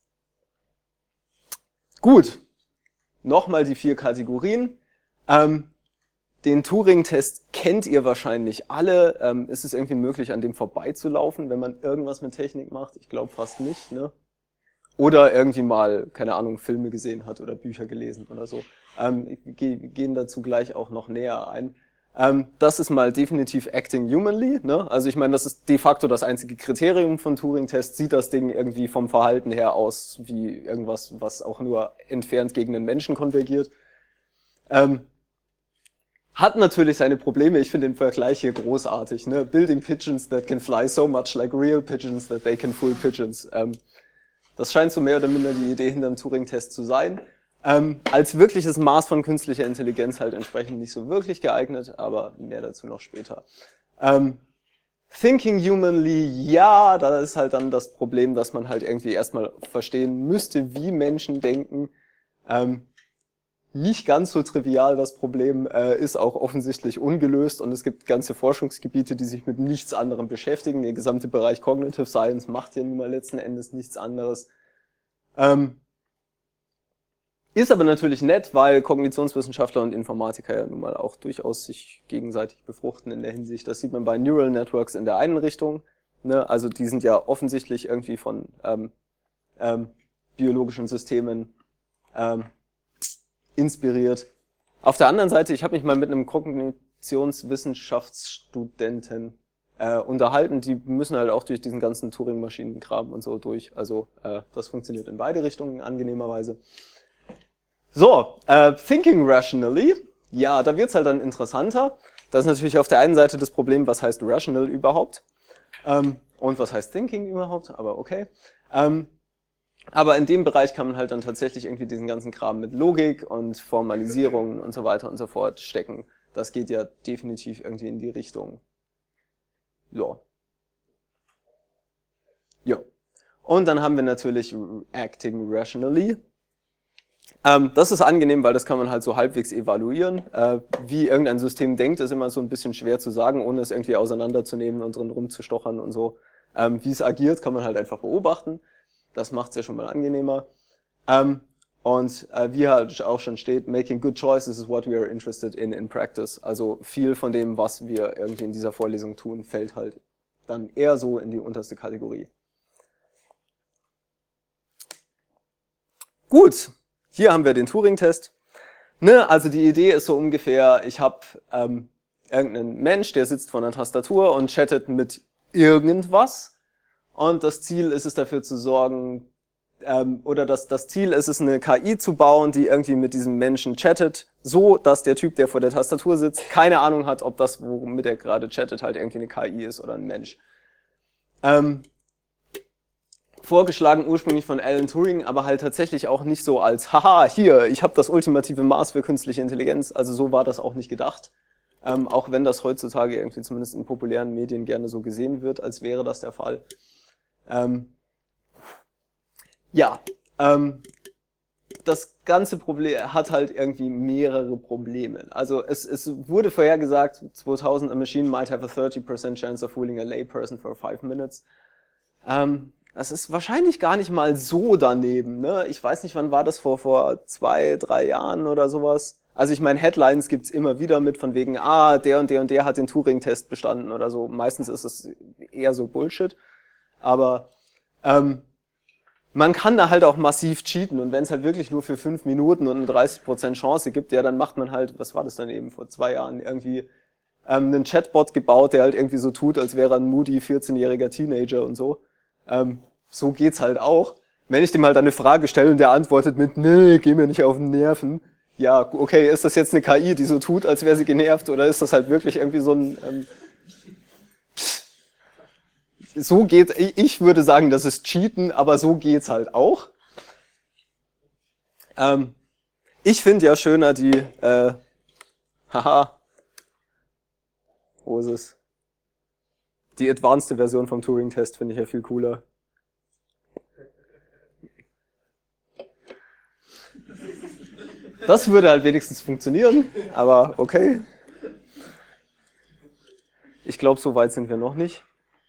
Speaker 1: Gut. Nochmal die 4 Kategorien. Den Turing-Test kennt ihr wahrscheinlich alle. Ist es irgendwie möglich, an dem vorbeizulaufen, wenn man irgendwas mit Technik macht? Ich glaube fast nicht, ne? Oder irgendwie mal, keine Ahnung, Filme gesehen hat oder Bücher gelesen oder so. Wir gehen dazu gleich auch noch näher ein. Das ist mal definitiv acting humanly, ne? Also ich meine, das ist de facto das einzige Kriterium von Turing-Test. Sieht das Ding irgendwie vom Verhalten her aus wie irgendwas, was auch nur entfernt gegen den Menschen konvergiert. Hat natürlich seine Probleme. Ich finde den Vergleich hier großartig, ne? Building pigeons that can fly so much like real pigeons that they can fool pigeons. Das scheint so mehr oder minder die Idee hinter dem Turing-Test zu sein. Als wirkliches Maß von künstlicher Intelligenz halt entsprechend nicht so wirklich geeignet, aber mehr dazu noch später. Thinking humanly, ja, da ist halt dann das Problem, dass man halt irgendwie erstmal verstehen müsste, wie Menschen denken. Nicht ganz so trivial, das Problem ist auch offensichtlich ungelöst und es gibt ganze Forschungsgebiete, die sich mit nichts anderem beschäftigen. Der gesamte Bereich Cognitive Science macht ja nun mal letzten Endes nichts anderes. Ist aber natürlich nett, weil Kognitionswissenschaftler und Informatiker ja nun mal auch durchaus sich gegenseitig befruchten in der Hinsicht. Das sieht man bei Neural Networks in der einen Richtung, ne? Also die sind ja offensichtlich irgendwie von biologischen Systemen inspiriert. Auf der anderen Seite, ich habe mich mal mit einem Kognitionswissenschaftsstudenten unterhalten, die müssen halt auch durch diesen ganzen Turing-Maschinenkram und so durch. Also das funktioniert in beide Richtungen angenehmerweise. So, thinking rationally, ja, da wird's halt dann interessanter. Das ist natürlich auf der einen Seite das Problem, was heißt rational überhaupt und was heißt thinking überhaupt, aber okay. Aber in dem Bereich kann man halt dann tatsächlich irgendwie diesen ganzen Kram mit Logik und Formalisierungen und so weiter und so fort stecken. Das geht ja definitiv irgendwie in die Richtung. Ja. Ja. Und dann haben wir natürlich acting rationally. Das ist angenehm, weil das kann man halt so halbwegs evaluieren. Wie irgendein System denkt, ist immer so ein bisschen schwer zu sagen, ohne es irgendwie auseinanderzunehmen und drin rumzustochern und so. Wie es agiert, kann man halt einfach beobachten. Das macht es ja schon mal angenehmer. Wie halt auch schon steht, making good choices is what we are interested in practice. Also viel von dem, was wir irgendwie in dieser Vorlesung tun, fällt halt dann eher so in die unterste Kategorie. Gut. Hier haben wir den Turing-Test. Ne, also die Idee ist so ungefähr, ich habe irgendeinen Mensch, der sitzt vor einer Tastatur und chattet mit irgendwas. Und das Ziel ist es dafür zu sorgen, oder das Ziel ist es, eine KI zu bauen, die irgendwie mit diesem Menschen chattet, so dass der Typ, der vor der Tastatur sitzt, keine Ahnung hat, ob das, womit er gerade chattet, halt irgendwie eine KI ist oder ein Mensch. Vorgeschlagen ursprünglich von Alan Turing, aber halt tatsächlich auch nicht so als, haha, hier, ich habe das ultimative Maß für künstliche Intelligenz. Also so war das auch nicht gedacht. Auch wenn das heutzutage irgendwie zumindest in populären Medien gerne so gesehen wird, als wäre das der Fall. Das ganze Problem hat halt irgendwie mehrere Probleme. Also es wurde vorhergesagt, 2000, a machine might have a 30% chance of fooling a layperson for 5 minutes. Das ist wahrscheinlich gar nicht mal so daneben, ne? Ich weiß nicht, wann war das, vor 2, 3 Jahren oder sowas. Also ich meine, Headlines gibt's immer wieder mit von wegen, der und der und der hat den Turing-Test bestanden oder so. Meistens ist es eher so Bullshit. Aber man kann da halt auch massiv cheaten und wenn es halt wirklich nur für 5 Minuten und eine 30% Chance gibt, ja, dann macht man halt, was war das dann eben, vor 2 Jahren irgendwie einen Chatbot gebaut, der halt irgendwie so tut, als wäre er ein moody 14-jähriger Teenager und so. So geht's halt auch. Wenn ich dem halt eine Frage stelle und der antwortet mit, nee, geh mir nicht auf den Nerven. Ja, okay, ist das jetzt eine KI, die so tut, als wäre sie genervt, oder ist das halt wirklich irgendwie so ein, so geht, ich würde sagen, das ist Cheaten, aber so geht's halt auch. Ich finde ja schöner die, wo ist es? Die advanced Version vom Turing-Test finde ich ja viel cooler. Das würde halt wenigstens funktionieren, aber okay. Ich glaube, so weit sind wir noch nicht.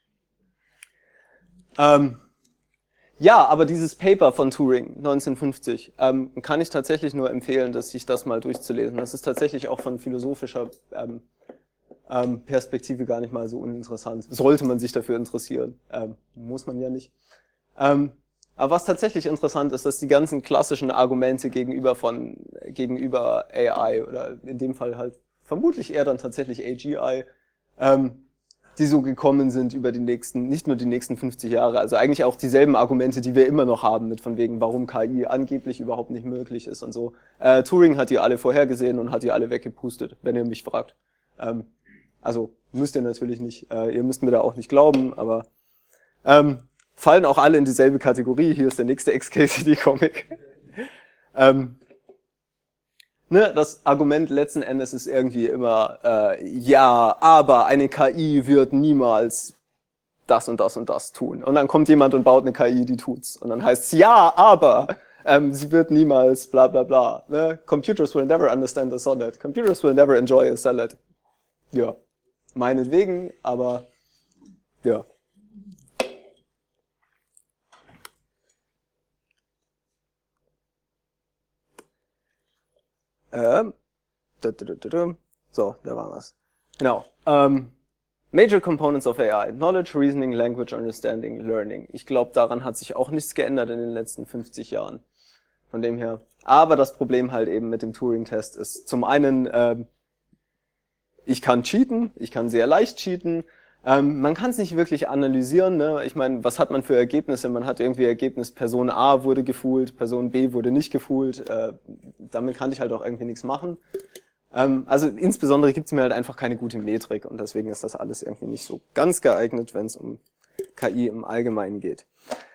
Speaker 1: Ja, aber dieses Paper von Turing 1950 kann ich tatsächlich nur empfehlen, sich das mal durchzulesen. Das ist tatsächlich auch von philosophischer Perspektive gar nicht mal so uninteressant. Sollte man sich dafür interessieren. Muss man ja nicht. Aber was tatsächlich interessant ist, dass die ganzen klassischen Argumente gegenüber AI oder in dem Fall halt vermutlich eher dann tatsächlich AGI, die so gekommen sind über die nächsten, nicht nur die nächsten 50 Jahre, also eigentlich auch dieselben Argumente, die wir immer noch haben, mit von wegen, warum KI angeblich überhaupt nicht möglich ist und so. Turing hat die alle vorhergesehen und hat die alle weggepustet, wenn ihr mich fragt. Also müsst ihr natürlich nicht, ihr müsst mir da auch nicht glauben, aber fallen auch alle in dieselbe Kategorie. Hier ist der nächste XKCD-Comic. Ne, das Argument letzten Endes ist irgendwie immer, ja, aber eine KI wird niemals das und das und das tun. Und dann kommt jemand und baut eine KI, die tut's. Und dann heißt es, ja, aber sie wird niemals bla bla bla. Ne? Computers will never understand a sonnet. Computers will never enjoy a salad. Ja, meinetwegen, aber ja. So, da war was. Genau. Major Components of AI. Knowledge, Reasoning, Language, Understanding, Learning. Ich glaube, daran hat sich auch nichts geändert in den letzten 50 Jahren. Von dem her. Aber das Problem halt eben mit dem Turing-Test ist zum einen, ich kann cheaten, ich kann sehr leicht cheaten. Man kann es nicht wirklich analysieren. Ne? Ich meine, was hat man für Ergebnisse? Man hat irgendwie Ergebnis, Person A wurde gefoult, Person B wurde nicht gefoult. Damit kann ich halt auch irgendwie nichts machen. Also insbesondere gibt es mir halt einfach keine gute Metrik und deswegen ist das alles irgendwie nicht so ganz geeignet, wenn es um KI im Allgemeinen geht.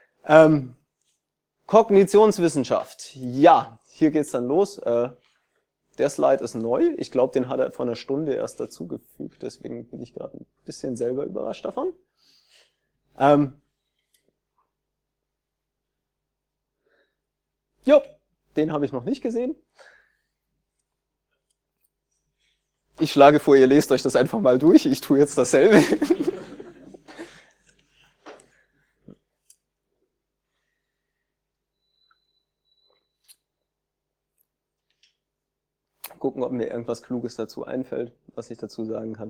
Speaker 1: Kognitionswissenschaft. Ja, hier geht's dann los. Der Slide ist neu. Ich glaube, den hat er vor einer Stunde erst dazugefügt. Deswegen bin ich gerade ein bisschen selber überrascht davon. Jo, den habe ich noch nicht gesehen. Ich schlage vor, ihr lest euch das einfach mal durch. Ich tue jetzt dasselbe. Gucken, ob mir irgendwas Kluges dazu einfällt, was ich dazu sagen kann.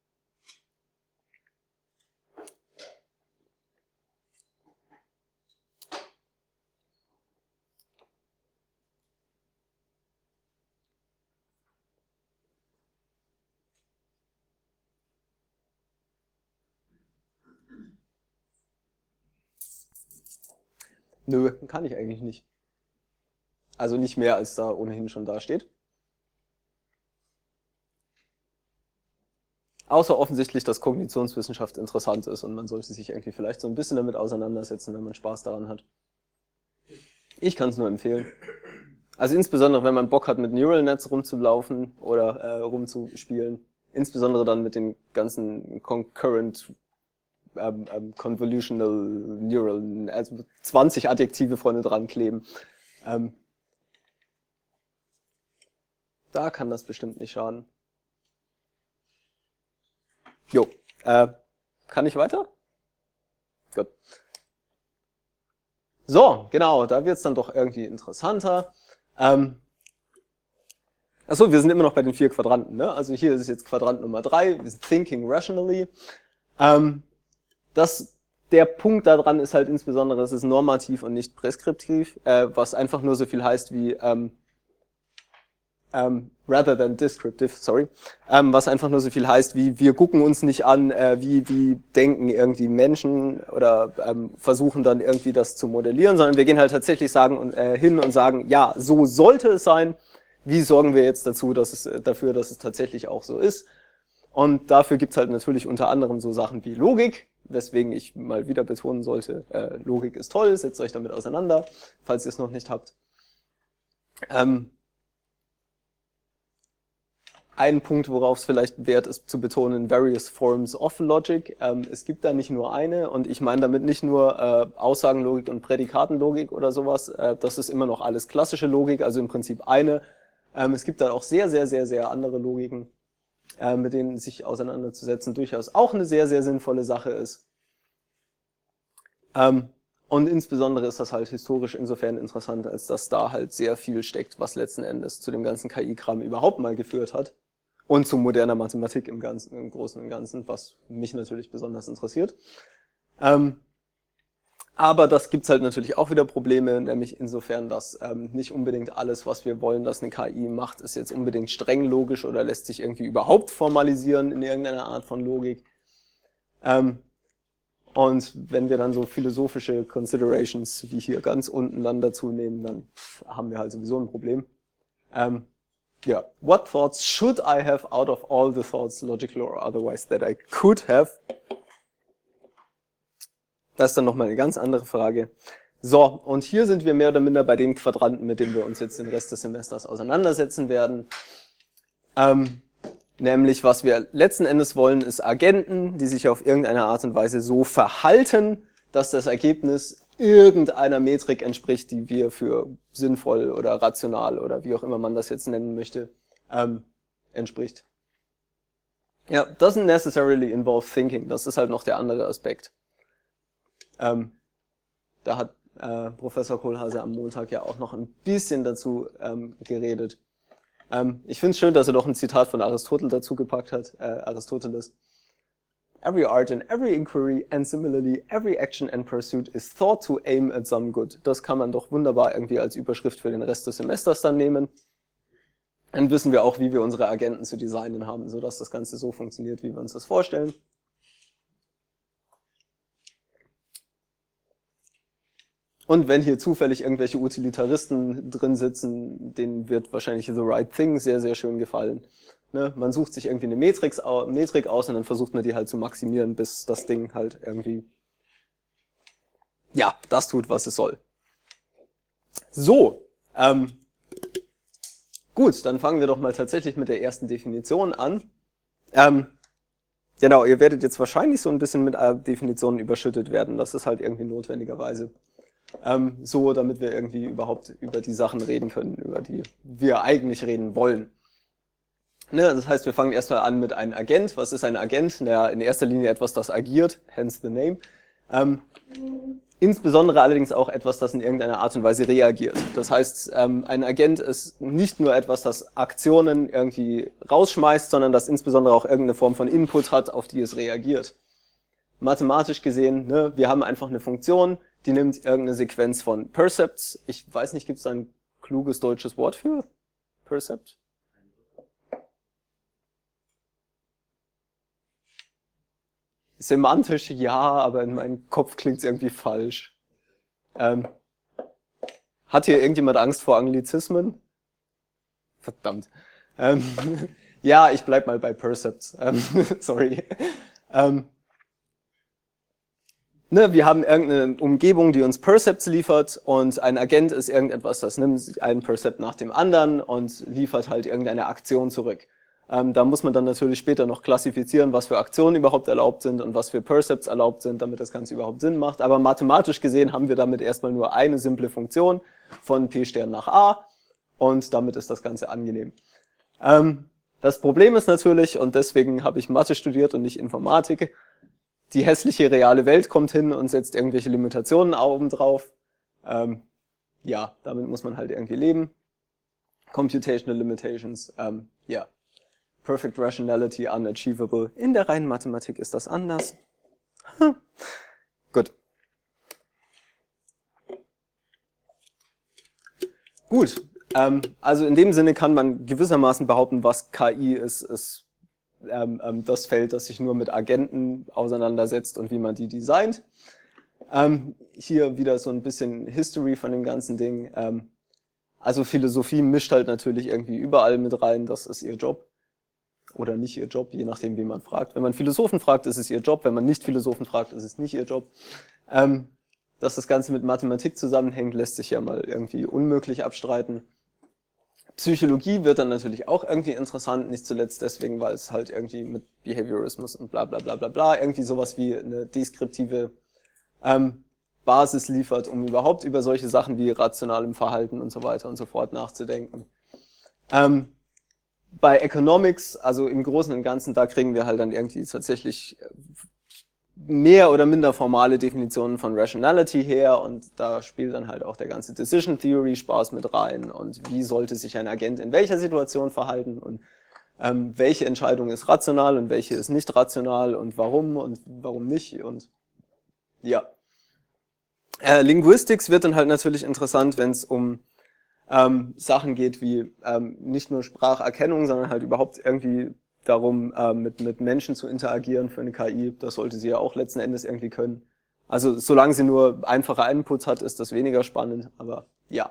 Speaker 1: Nö, kann ich eigentlich nicht. Also nicht mehr, als da ohnehin schon da steht. Außer offensichtlich, dass Kognitionswissenschaft interessant ist und man sollte sich irgendwie vielleicht so ein bisschen damit auseinandersetzen, wenn man Spaß daran hat. Ich kann es nur empfehlen. Also insbesondere, wenn man Bock hat, mit Neural Nets rumzulaufen oder rumzuspielen. Insbesondere dann mit den ganzen Concurrent Convolutional Neural, also 20 Adjektive vorne dran kleben. Da kann das bestimmt nicht schaden. Jo, kann ich weiter? Gut. So, genau, da wird es dann doch irgendwie interessanter. Achso, wir sind immer noch bei den 4 Quadranten, ne? Also hier ist es jetzt Quadrant Nummer 3, wir sind Thinking Rationally. Der Punkt daran ist halt insbesondere, es ist normativ und nicht preskriptiv, was einfach nur so viel heißt wie rather than descriptive, sorry, was einfach nur so viel heißt wie, wir gucken uns nicht an, wie denken irgendwie Menschen oder versuchen dann irgendwie das zu modellieren, sondern wir gehen halt tatsächlich hin und sagen, ja, so sollte es sein, wie sorgen wir jetzt dafür, dass es tatsächlich auch so ist. Und dafür gibt's halt natürlich unter anderem so Sachen wie Logik, weswegen ich mal wieder betonen sollte, Logik ist toll, setzt euch damit auseinander, falls ihr es noch nicht habt. Ein Punkt, worauf es vielleicht wert ist zu betonen, various forms of logic. Es gibt da nicht nur eine und ich meine damit nicht nur Aussagenlogik und Prädikatenlogik oder sowas. Das ist immer noch alles klassische Logik, also im Prinzip eine. Es gibt da auch sehr, sehr, sehr, sehr andere Logiken, mit denen sich auseinanderzusetzen durchaus auch eine sehr, sehr sinnvolle Sache ist. Und insbesondere ist das halt historisch insofern interessant, als dass da halt sehr viel steckt, was letzten Endes zu dem ganzen KI-Kram überhaupt mal geführt hat. Und zu moderner Mathematik im Großen und Ganzen, was mich natürlich besonders interessiert. Aber das gibt's halt natürlich auch wieder Probleme, nämlich insofern, dass nicht unbedingt alles, was wir wollen, dass eine KI macht, ist jetzt unbedingt streng logisch oder lässt sich irgendwie überhaupt formalisieren in irgendeiner Art von Logik. Und wenn wir dann so philosophische Considerations wie hier ganz unten dann dazu nehmen, dann haben wir halt sowieso ein Problem. Ja, what thoughts should I have out of all the thoughts, logical or otherwise, that I could have? Das ist dann nochmal eine ganz andere Frage. So, und hier sind wir mehr oder minder bei dem Quadranten, mit dem wir uns jetzt den Rest des Semesters auseinandersetzen werden. Nämlich, was wir letzten Endes wollen, ist Agenten, die sich auf irgendeine Art und Weise so verhalten, dass das Ergebnis irgendeiner Metrik entspricht, die wir für sinnvoll oder rational oder wie auch immer man das jetzt nennen möchte, entspricht. Ja, doesn't necessarily involve thinking. Das ist halt noch der andere Aspekt. Da hat Professor Kohlhase am Montag ja auch noch ein bisschen dazu geredet. Ich finde es schön, dass er doch ein Zitat von Aristoteles dazu gepackt hat. Aristoteles. Every art and every inquiry and similarly every action and pursuit is thought to aim at some good. Das kann man doch wunderbar irgendwie als Überschrift für den Rest des Semesters dann nehmen. Dann wissen wir auch, wie wir unsere Agenten zu designen haben, sodass das Ganze so funktioniert, wie wir uns das vorstellen. Und wenn hier zufällig irgendwelche Utilitaristen drin sitzen, denen wird wahrscheinlich The Right Thing sehr, sehr schön gefallen. Ne? Man sucht sich irgendwie eine Metrik aus und dann versucht man die halt zu maximieren, bis das Ding halt irgendwie, ja, das tut, was es soll. So, gut, dann fangen wir doch mal tatsächlich mit der ersten Definition an. Genau, ihr werdet jetzt wahrscheinlich so ein bisschen mit Definitionen überschüttet werden. Das ist halt irgendwie notwendigerweise. So, damit wir irgendwie überhaupt über die Sachen reden können, über die wir eigentlich reden wollen. Ne, das heißt, wir fangen erstmal an mit einem Agent. Was ist ein Agent? Naja, in erster Linie etwas, das agiert, hence the name. Insbesondere allerdings auch etwas, das in irgendeiner Art und Weise reagiert. Das heißt, ein Agent ist nicht nur etwas, das Aktionen irgendwie rausschmeißt, sondern das insbesondere auch irgendeine Form von Input hat, auf die es reagiert. Mathematisch gesehen, ne, wir haben einfach eine Funktion, die nimmt irgendeine Sequenz von Percepts. Ich weiß nicht, gibt es da ein kluges deutsches Wort für Percept? Semantisch ja, aber in meinem Kopf klingt es irgendwie falsch. Hat hier irgendjemand Angst vor Anglizismen? Verdammt. Ja, ich bleib mal bei Percepts. Sorry. Ne, wir haben irgendeine Umgebung, die uns Percepts liefert und ein Agent ist irgendetwas, das nimmt einen Percept nach dem anderen und liefert halt irgendeine Aktion zurück. Da muss man dann natürlich später noch klassifizieren, was für Aktionen überhaupt erlaubt sind und was für Percepts erlaubt sind, damit das Ganze überhaupt Sinn macht. Aber mathematisch gesehen haben wir damit erstmal nur eine simple Funktion von P Stern nach A und damit ist das Ganze angenehm. Das Problem ist natürlich, und deswegen habe ich Mathe studiert und nicht Informatik, die hässliche reale Welt kommt hin und setzt irgendwelche Limitationen oben drauf. Ja, damit muss man halt irgendwie leben. Computational Limitations, ja. Perfect Rationality unachievable. In der reinen Mathematik ist das anders. Gut. Gut, also in dem Sinne kann man gewissermaßen behaupten, was KI ist das Feld, das sich nur mit Agenten auseinandersetzt und wie man die designt. Hier wieder so ein bisschen History von dem ganzen Ding. Also Philosophie mischt halt natürlich irgendwie überall mit rein, das ist ihr Job. Oder nicht ihr Job, je nachdem, wie man fragt. Wenn man Philosophen fragt, ist es ihr Job. Wenn man nicht Philosophen fragt, ist es nicht ihr Job. Dass das Ganze mit Mathematik zusammenhängt, lässt sich ja mal irgendwie unmöglich abstreiten. Psychologie wird dann natürlich auch irgendwie interessant, nicht zuletzt deswegen, weil es halt irgendwie mit Behaviorismus und bla bla bla bla bla irgendwie sowas wie eine deskriptive Basis liefert, um überhaupt über solche Sachen wie rationalem Verhalten und so weiter und so fort nachzudenken. Bei Economics, also im Großen und Ganzen, da kriegen wir halt dann irgendwie tatsächlich mehr oder minder formale Definitionen von Rationality her und da spielt dann halt auch der ganze Decision Theory Spaß mit rein und wie sollte sich ein Agent in welcher Situation verhalten und welche Entscheidung ist rational und welche ist nicht rational und warum nicht und ja. Linguistics wird dann halt natürlich interessant, wenn es um Sachen geht wie nicht nur Spracherkennung, sondern halt überhaupt irgendwie darum, mit Menschen zu interagieren für eine KI. Das sollte sie ja auch letzten Endes irgendwie können. Also solange sie nur einfache Inputs hat, ist das weniger spannend, aber ja.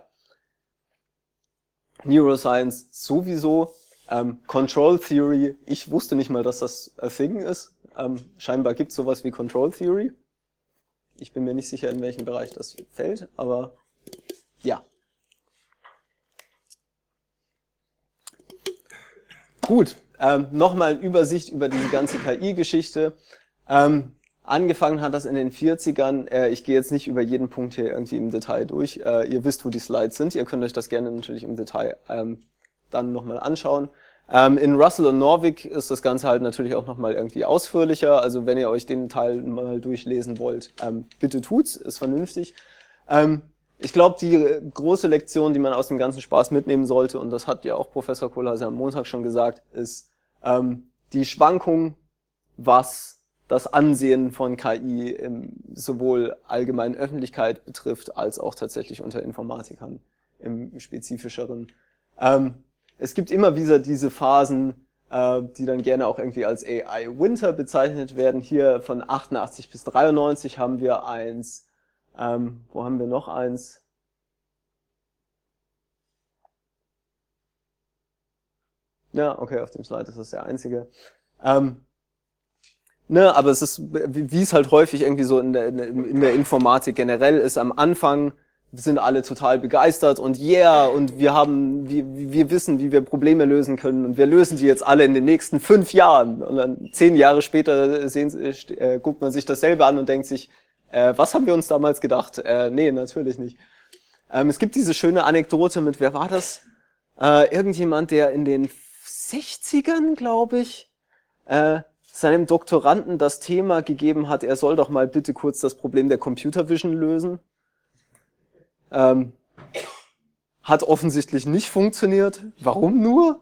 Speaker 1: Neuroscience sowieso. Control Theory, ich wusste nicht mal, dass das a thing ist. Scheinbar gibt es sowas wie Control Theory. Ich bin mir nicht sicher, in welchem Bereich das fällt, aber ja. Gut, nochmal eine Übersicht über diese ganze KI-Geschichte. Angefangen hat das in den 40ern. Ich gehe jetzt nicht über jeden Punkt hier irgendwie im Detail durch. Ihr wisst, wo die Slides sind. Ihr könnt euch das gerne natürlich im Detail dann nochmal anschauen. In Russell und Norvig ist das Ganze halt natürlich auch nochmal irgendwie ausführlicher. Also wenn ihr euch den Teil mal durchlesen wollt, bitte tut's, ist vernünftig. Ich glaube, die große Lektion, die man aus dem ganzen Spaß mitnehmen sollte, und das hat ja auch Professor Kohlhase am Montag schon gesagt, ist die Schwankung, was das Ansehen von KI sowohl allgemeinen Öffentlichkeit betrifft, als auch tatsächlich unter Informatikern im Spezifischeren. Es gibt immer wieder diese Phasen, die dann gerne auch irgendwie als AI Winter bezeichnet werden. Hier von 88 bis 93 haben wir eins. Wo haben wir noch eins? Ja, okay, auf dem Slide ist das der einzige. Ne, aber es ist, wie es halt häufig irgendwie so in der Informatik generell ist, am Anfang sind alle total begeistert und yeah, und wir wissen, wie wir Probleme lösen können und wir lösen die jetzt alle in den nächsten 5 Jahren. Und dann 10 Jahre später guckt man sich dasselbe an und denkt sich, was haben wir uns damals gedacht? Nee, natürlich nicht. Es gibt diese schöne Anekdote mit, wer war das? Irgendjemand, der in den 60ern, glaube ich, seinem Doktoranden das Thema gegeben hat, er soll doch mal bitte kurz das Problem der Computer Vision lösen. Hat offensichtlich nicht funktioniert. Warum nur?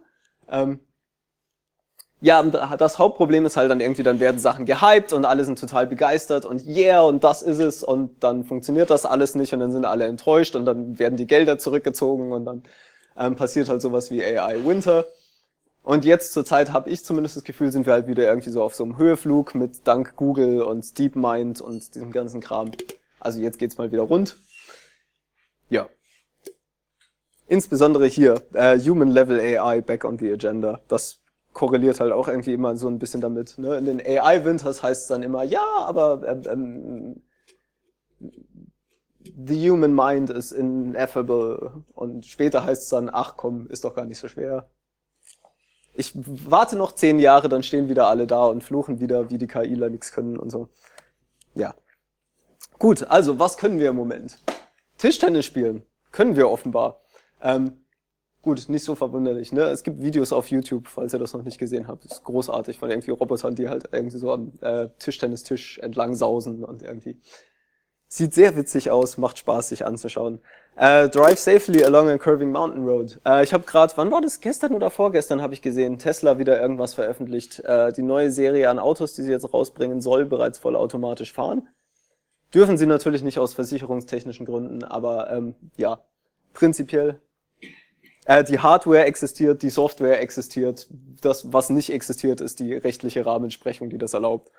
Speaker 1: Ja, das Hauptproblem ist halt dann irgendwie, dann werden Sachen gehypt und alle sind total begeistert und yeah, und das ist es und dann funktioniert das alles nicht und dann sind alle enttäuscht und dann werden die Gelder zurückgezogen und dann passiert halt sowas wie AI Winter. Und jetzt zur Zeit habe ich zumindest das Gefühl, sind wir halt wieder irgendwie so auf so einem Höheflug mit dank Google und DeepMind und diesem ganzen Kram. Also jetzt geht's mal wieder rund. Ja. Insbesondere hier, Human Level AI back on the agenda. Das korreliert halt auch irgendwie immer so ein bisschen damit. Ne? In den AI-Winters heißt es dann immer, ja, aber the human mind is ineffable. Und später heißt es dann, ach komm, ist doch gar nicht so schwer. Ich warte noch 10 Jahre, dann stehen wieder alle da und fluchen wieder, wie die KIler nichts können und so. Ja. Gut, also was können wir im Moment? Tischtennis spielen. Können wir offenbar. Gut, nicht so verwunderlich, ne? Es gibt Videos auf YouTube, falls ihr das noch nicht gesehen habt. Das ist großartig von irgendwie Robotern, die halt irgendwie so am Tischtennistisch entlang sausen und irgendwie. Sieht sehr witzig aus, macht Spaß, sich anzuschauen. Drive safely along a curving mountain road. Ich habe gerade, wann war das? Gestern oder vorgestern habe ich gesehen, Tesla wieder irgendwas veröffentlicht. Die neue Serie an Autos, die sie jetzt rausbringen, soll bereits vollautomatisch fahren. Dürfen sie natürlich nicht aus versicherungstechnischen Gründen, aber ja, prinzipiell. Die Hardware existiert, die Software existiert. Das, was nicht existiert, ist die rechtliche Rahmensprechung, die das erlaubt.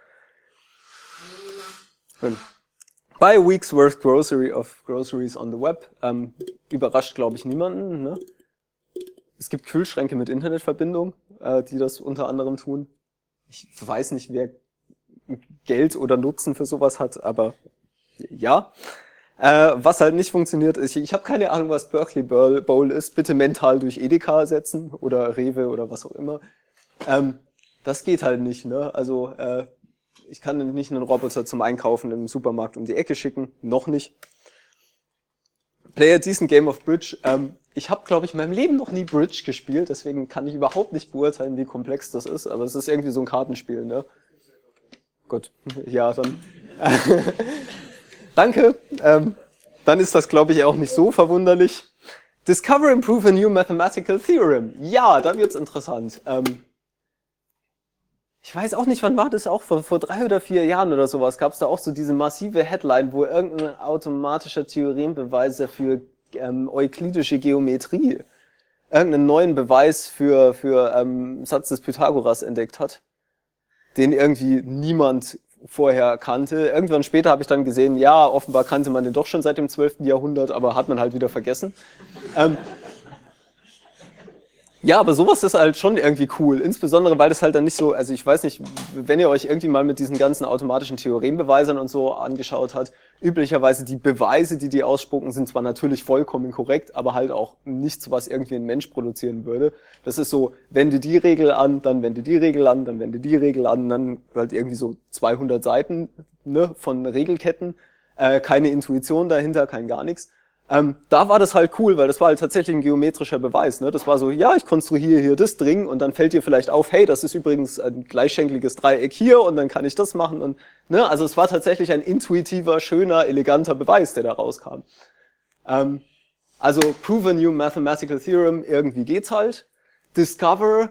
Speaker 1: Buy a week's worth of groceries on the web. Überrascht, glaube ich, niemanden. Ne? Es gibt Kühlschränke mit Internetverbindung, die das unter anderem tun. Ich weiß nicht, wer Geld oder Nutzen für sowas hat, aber ja. Was halt nicht funktioniert ist, ich habe keine Ahnung, was Berkeley Bowl ist. Bitte mental durch Edeka ersetzen oder Rewe oder was auch immer. Das geht halt nicht. Ne? Also ich kann nicht einen Roboter zum Einkaufen im Supermarkt um die Ecke schicken. Noch nicht. Play a decent game of Bridge. Ich habe, glaube ich, in meinem Leben noch nie Bridge gespielt. Deswegen kann ich überhaupt nicht beurteilen, wie komplex das ist. Aber es ist irgendwie so ein Kartenspiel. Ne? Gut, ja, dann... Danke. Dann ist das, glaube ich, auch nicht so verwunderlich. Discover and prove a new mathematical theorem. Ja, da wird's interessant. ich weiß auch nicht, wann war das auch, vor 3 oder 4 Jahren oder sowas, gab es da auch so diese massive Headline, wo irgendein automatischer Theorembeweis für euklidische Geometrie irgendeinen neuen Beweis für Satz des Pythagoras entdeckt hat, den irgendwie niemand vorher kannte. Irgendwann später habe ich dann gesehen, ja, offenbar kannte man den doch schon seit dem 12. Jahrhundert, aber hat man halt wieder vergessen. Ja, aber sowas ist halt schon irgendwie cool. Insbesondere, weil das halt dann nicht so, also ich weiß nicht, wenn ihr euch irgendwie mal mit diesen ganzen automatischen Theorembeweisern und so angeschaut habt, üblicherweise die Beweise, die die ausspucken, sind zwar natürlich vollkommen korrekt, aber halt auch nichts, was irgendwie ein Mensch produzieren würde. Das ist so, wende die Regel an, dann wende die Regel an, dann wende die Regel an, dann halt irgendwie so 200 Seiten, ne, von Regelketten, keine Intuition dahinter, kein gar nichts. Da war das halt cool, weil das war halt tatsächlich ein geometrischer Beweis. Ne? Das war so, ja, ich konstruiere hier das Ding und dann fällt dir vielleicht auf, hey, das ist übrigens ein gleichschenkliges Dreieck hier und dann kann ich das machen. Und, ne? Also es war tatsächlich ein intuitiver, schöner, eleganter Beweis, der da rauskam. Also prove a new mathematical theorem, irgendwie geht's halt. Discover,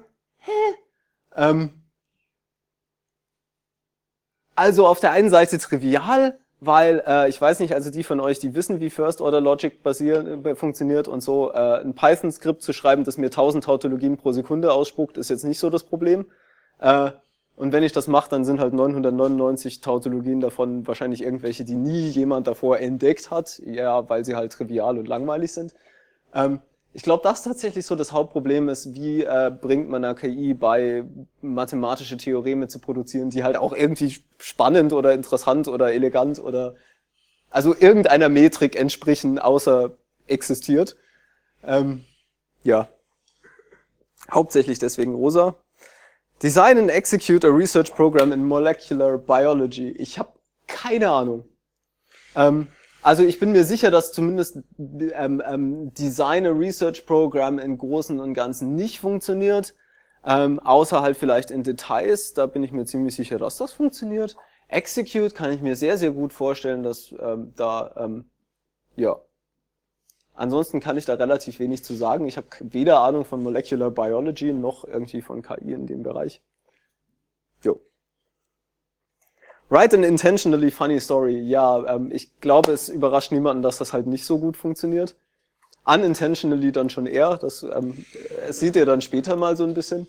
Speaker 1: also auf der einen Seite trivial, weil ich weiß nicht, also die von euch, die wissen, wie First-Order-Logic funktioniert und so, ein Python-Skript zu schreiben, das mir 1000 Tautologien pro Sekunde ausspuckt, ist jetzt nicht so das Problem. Und wenn ich das mache, dann sind halt 999 Tautologien davon wahrscheinlich irgendwelche, die nie jemand davor entdeckt hat, ja, weil sie halt trivial und langweilig sind. Ich glaube, das tatsächlich so das Hauptproblem ist, wie bringt man einer KI bei, mathematische Theoreme zu produzieren, die halt auch irgendwie spannend oder interessant oder elegant oder also irgendeiner Metrik entsprechen, außer existiert. Ja, hauptsächlich deswegen rosa. Design and execute a research program in molecular biology. Ich habe keine Ahnung. Also ich bin mir sicher, dass zumindest Design a Research Program im Großen und Ganzen nicht funktioniert, außer halt vielleicht in Details, da bin ich mir ziemlich sicher, dass das funktioniert. Execute kann ich mir sehr, sehr gut vorstellen, dass ja. Ansonsten kann ich da relativ wenig zu sagen. Ich habe weder Ahnung von Molecular Biology noch irgendwie von KI in dem Bereich. Jo. Write an intentionally funny story. Ja, ich glaube, es überrascht niemanden, dass das halt nicht so gut funktioniert. Unintentionally dann schon eher. Das seht ihr dann später mal so ein bisschen.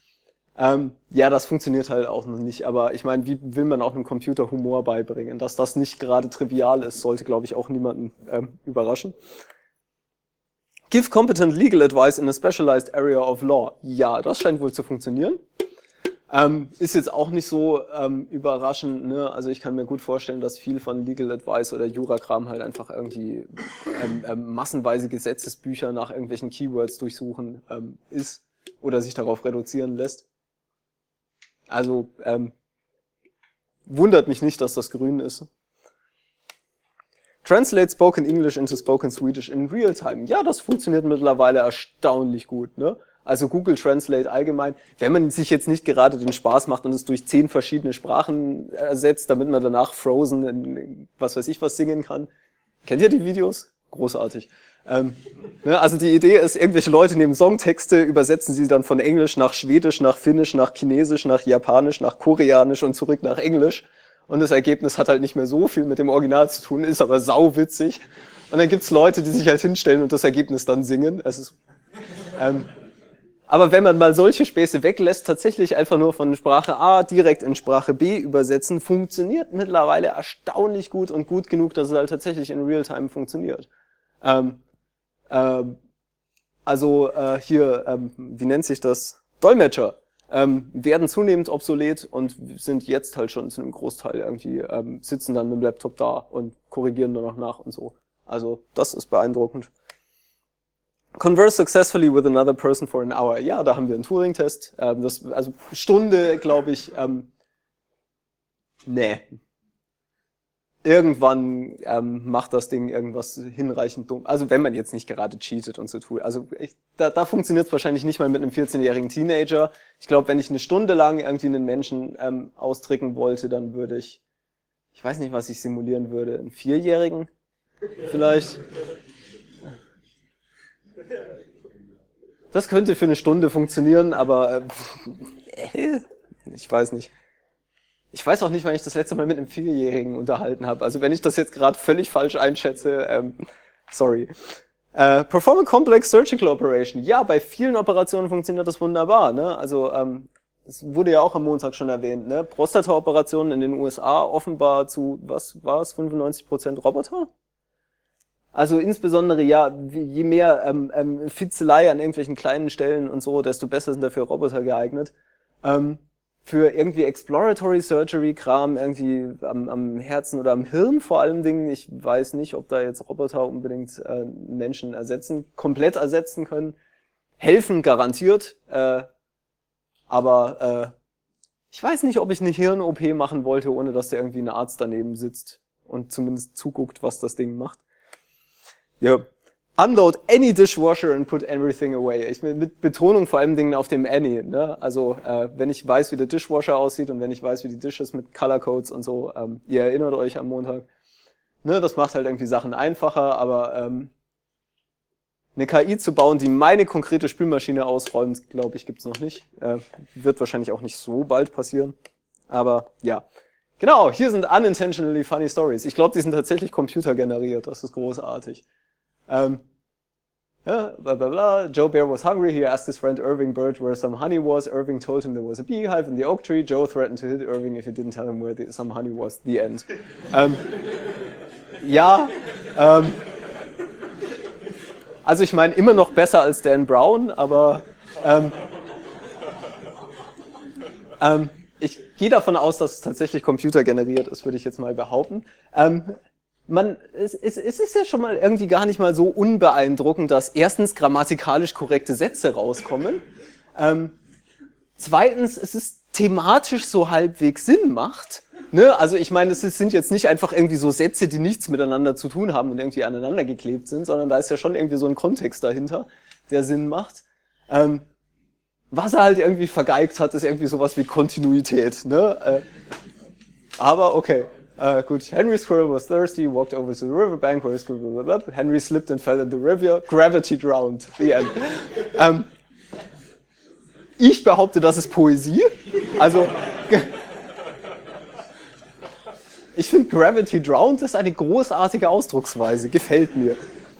Speaker 1: Ja, das funktioniert halt auch noch nicht. Aber ich meine, wie will man auch einem Computer Humor beibringen? Dass das nicht gerade trivial ist, sollte, glaube ich, auch niemanden überraschen. Give competent legal advice in a specialized area of law. Ja, das scheint wohl zu funktionieren. Ist jetzt auch nicht so überraschend, ne? Also ich kann mir gut vorstellen, dass viel von Legal Advice oder Jurakram halt einfach irgendwie massenweise Gesetzesbücher nach irgendwelchen Keywords durchsuchen ist oder sich darauf reduzieren lässt. Also wundert mich nicht, dass das grün ist. Translate spoken English into spoken Swedish in real time. Ja, das funktioniert mittlerweile erstaunlich gut, ne? Also Google Translate allgemein, wenn man sich jetzt nicht gerade den Spaß macht und es durch 10 verschiedene Sprachen ersetzt, damit man danach Frozen in was weiß ich was singen kann. Kennt ihr die Videos? Großartig. Ne, also die Idee ist, irgendwelche Leute nehmen Songtexte, übersetzen sie dann von Englisch nach Schwedisch, nach Finnisch, nach Chinesisch, nach Japanisch, nach Koreanisch und zurück nach Englisch. Und das Ergebnis hat halt nicht mehr so viel mit dem Original zu tun, ist aber sauwitzig. Und dann gibt's Leute, die sich halt hinstellen und das Ergebnis dann singen. Es ist, aber wenn man mal solche Späße weglässt, tatsächlich einfach nur von Sprache A direkt in Sprache B übersetzen, funktioniert mittlerweile erstaunlich gut und gut genug, dass es halt tatsächlich in Realtime funktioniert. Wie nennt sich das? Dolmetscher werden zunehmend obsolet und sind jetzt halt schon zu einem Großteil irgendwie, sitzen dann mit dem Laptop da und korrigieren nur noch nach und so. Also das ist beeindruckend. Converse successfully with another person for an hour. Ja, da haben wir einen Turing-Test. Also Stunde, glaube ich, nee. Irgendwann macht das Ding irgendwas hinreichend dumm. Also wenn man jetzt nicht gerade cheatet und so tut. Also da funktioniert es wahrscheinlich nicht mal mit einem 14-jährigen Teenager. Ich glaube, wenn ich eine Stunde lang irgendwie einen Menschen austricken wollte, dann würde ich weiß nicht, was ich simulieren würde, einen 4-jährigen vielleicht. Das könnte für eine Stunde funktionieren, aber Ich weiß nicht. Ich weiß auch nicht, wann ich das letzte Mal mit einem Vierjährigen unterhalten habe. Also wenn ich das jetzt gerade völlig falsch einschätze, sorry. Perform a complex surgical operation. Ja, bei vielen Operationen funktioniert das wunderbar. Ne? Also das wurde ja auch am Montag schon erwähnt. Ne? Prostata-Operationen in den USA offenbar zu, was war es, 95% Roboter? Also insbesondere ja, je mehr Fitzelei an irgendwelchen kleinen Stellen und so, desto besser sind dafür Roboter geeignet. Für irgendwie Exploratory Surgery Kram, irgendwie am Herzen oder am Hirn vor allem Dingen. Ich weiß nicht, ob da jetzt Roboter unbedingt Menschen komplett ersetzen können. Helfen garantiert, aber ich weiß nicht, ob ich eine Hirn-OP machen wollte, ohne dass da irgendwie ein Arzt daneben sitzt und zumindest zuguckt, was das Ding macht. Ja. Unload any dishwasher and put everything away. Ich will mit Betonung vor allem Dingen auf dem any. Ne? Also wenn ich weiß, wie der Dishwasher aussieht und wenn ich weiß, wie die Dishes mit Color Codes und so, ihr erinnert euch am Montag. Ne? Das macht halt irgendwie Sachen einfacher, aber eine KI zu bauen, die meine konkrete Spülmaschine ausräumt, glaube ich, gibt's noch nicht. Wird wahrscheinlich auch nicht so bald passieren. Aber ja. Genau, hier sind unintentionally funny stories. Ich glaube, die sind tatsächlich computergeneriert. Das ist großartig. Yeah, blah, blah, blah. Joe Bear was hungry. He asked his friend Irving Bird where some honey was. Irving told him there was a beehive in the oak tree. Joe threatened to hit Irving if he didn't tell him where some honey was. The end. Ja, also ich meine, immer noch besser als Dan Brown, aber ich gehe davon aus, dass es tatsächlich computergeneriert ist, würde ich jetzt mal behaupten. Es ist ja schon mal irgendwie gar nicht mal so unbeeindruckend, dass erstens grammatikalisch korrekte Sätze rauskommen. Zweitens, es ist thematisch so halbwegs Sinn macht. Ne? Also ich meine, es sind jetzt nicht einfach irgendwie so Sätze, die nichts miteinander zu tun haben und irgendwie aneinander geklebt sind, sondern da ist ja schon irgendwie so ein Kontext dahinter, der Sinn macht. Was er halt irgendwie vergeigt hat, ist irgendwie sowas wie Kontinuität. Ne? Aber okay. Gut, Henry Squirrel was thirsty, walked over to the riverbank where Henry slipped and fell in the river, gravity drowned. The end. Ich behaupte, das ist Poesie. Also, ich finde Gravity drowned ist eine großartige Ausdrucksweise, gefällt mir.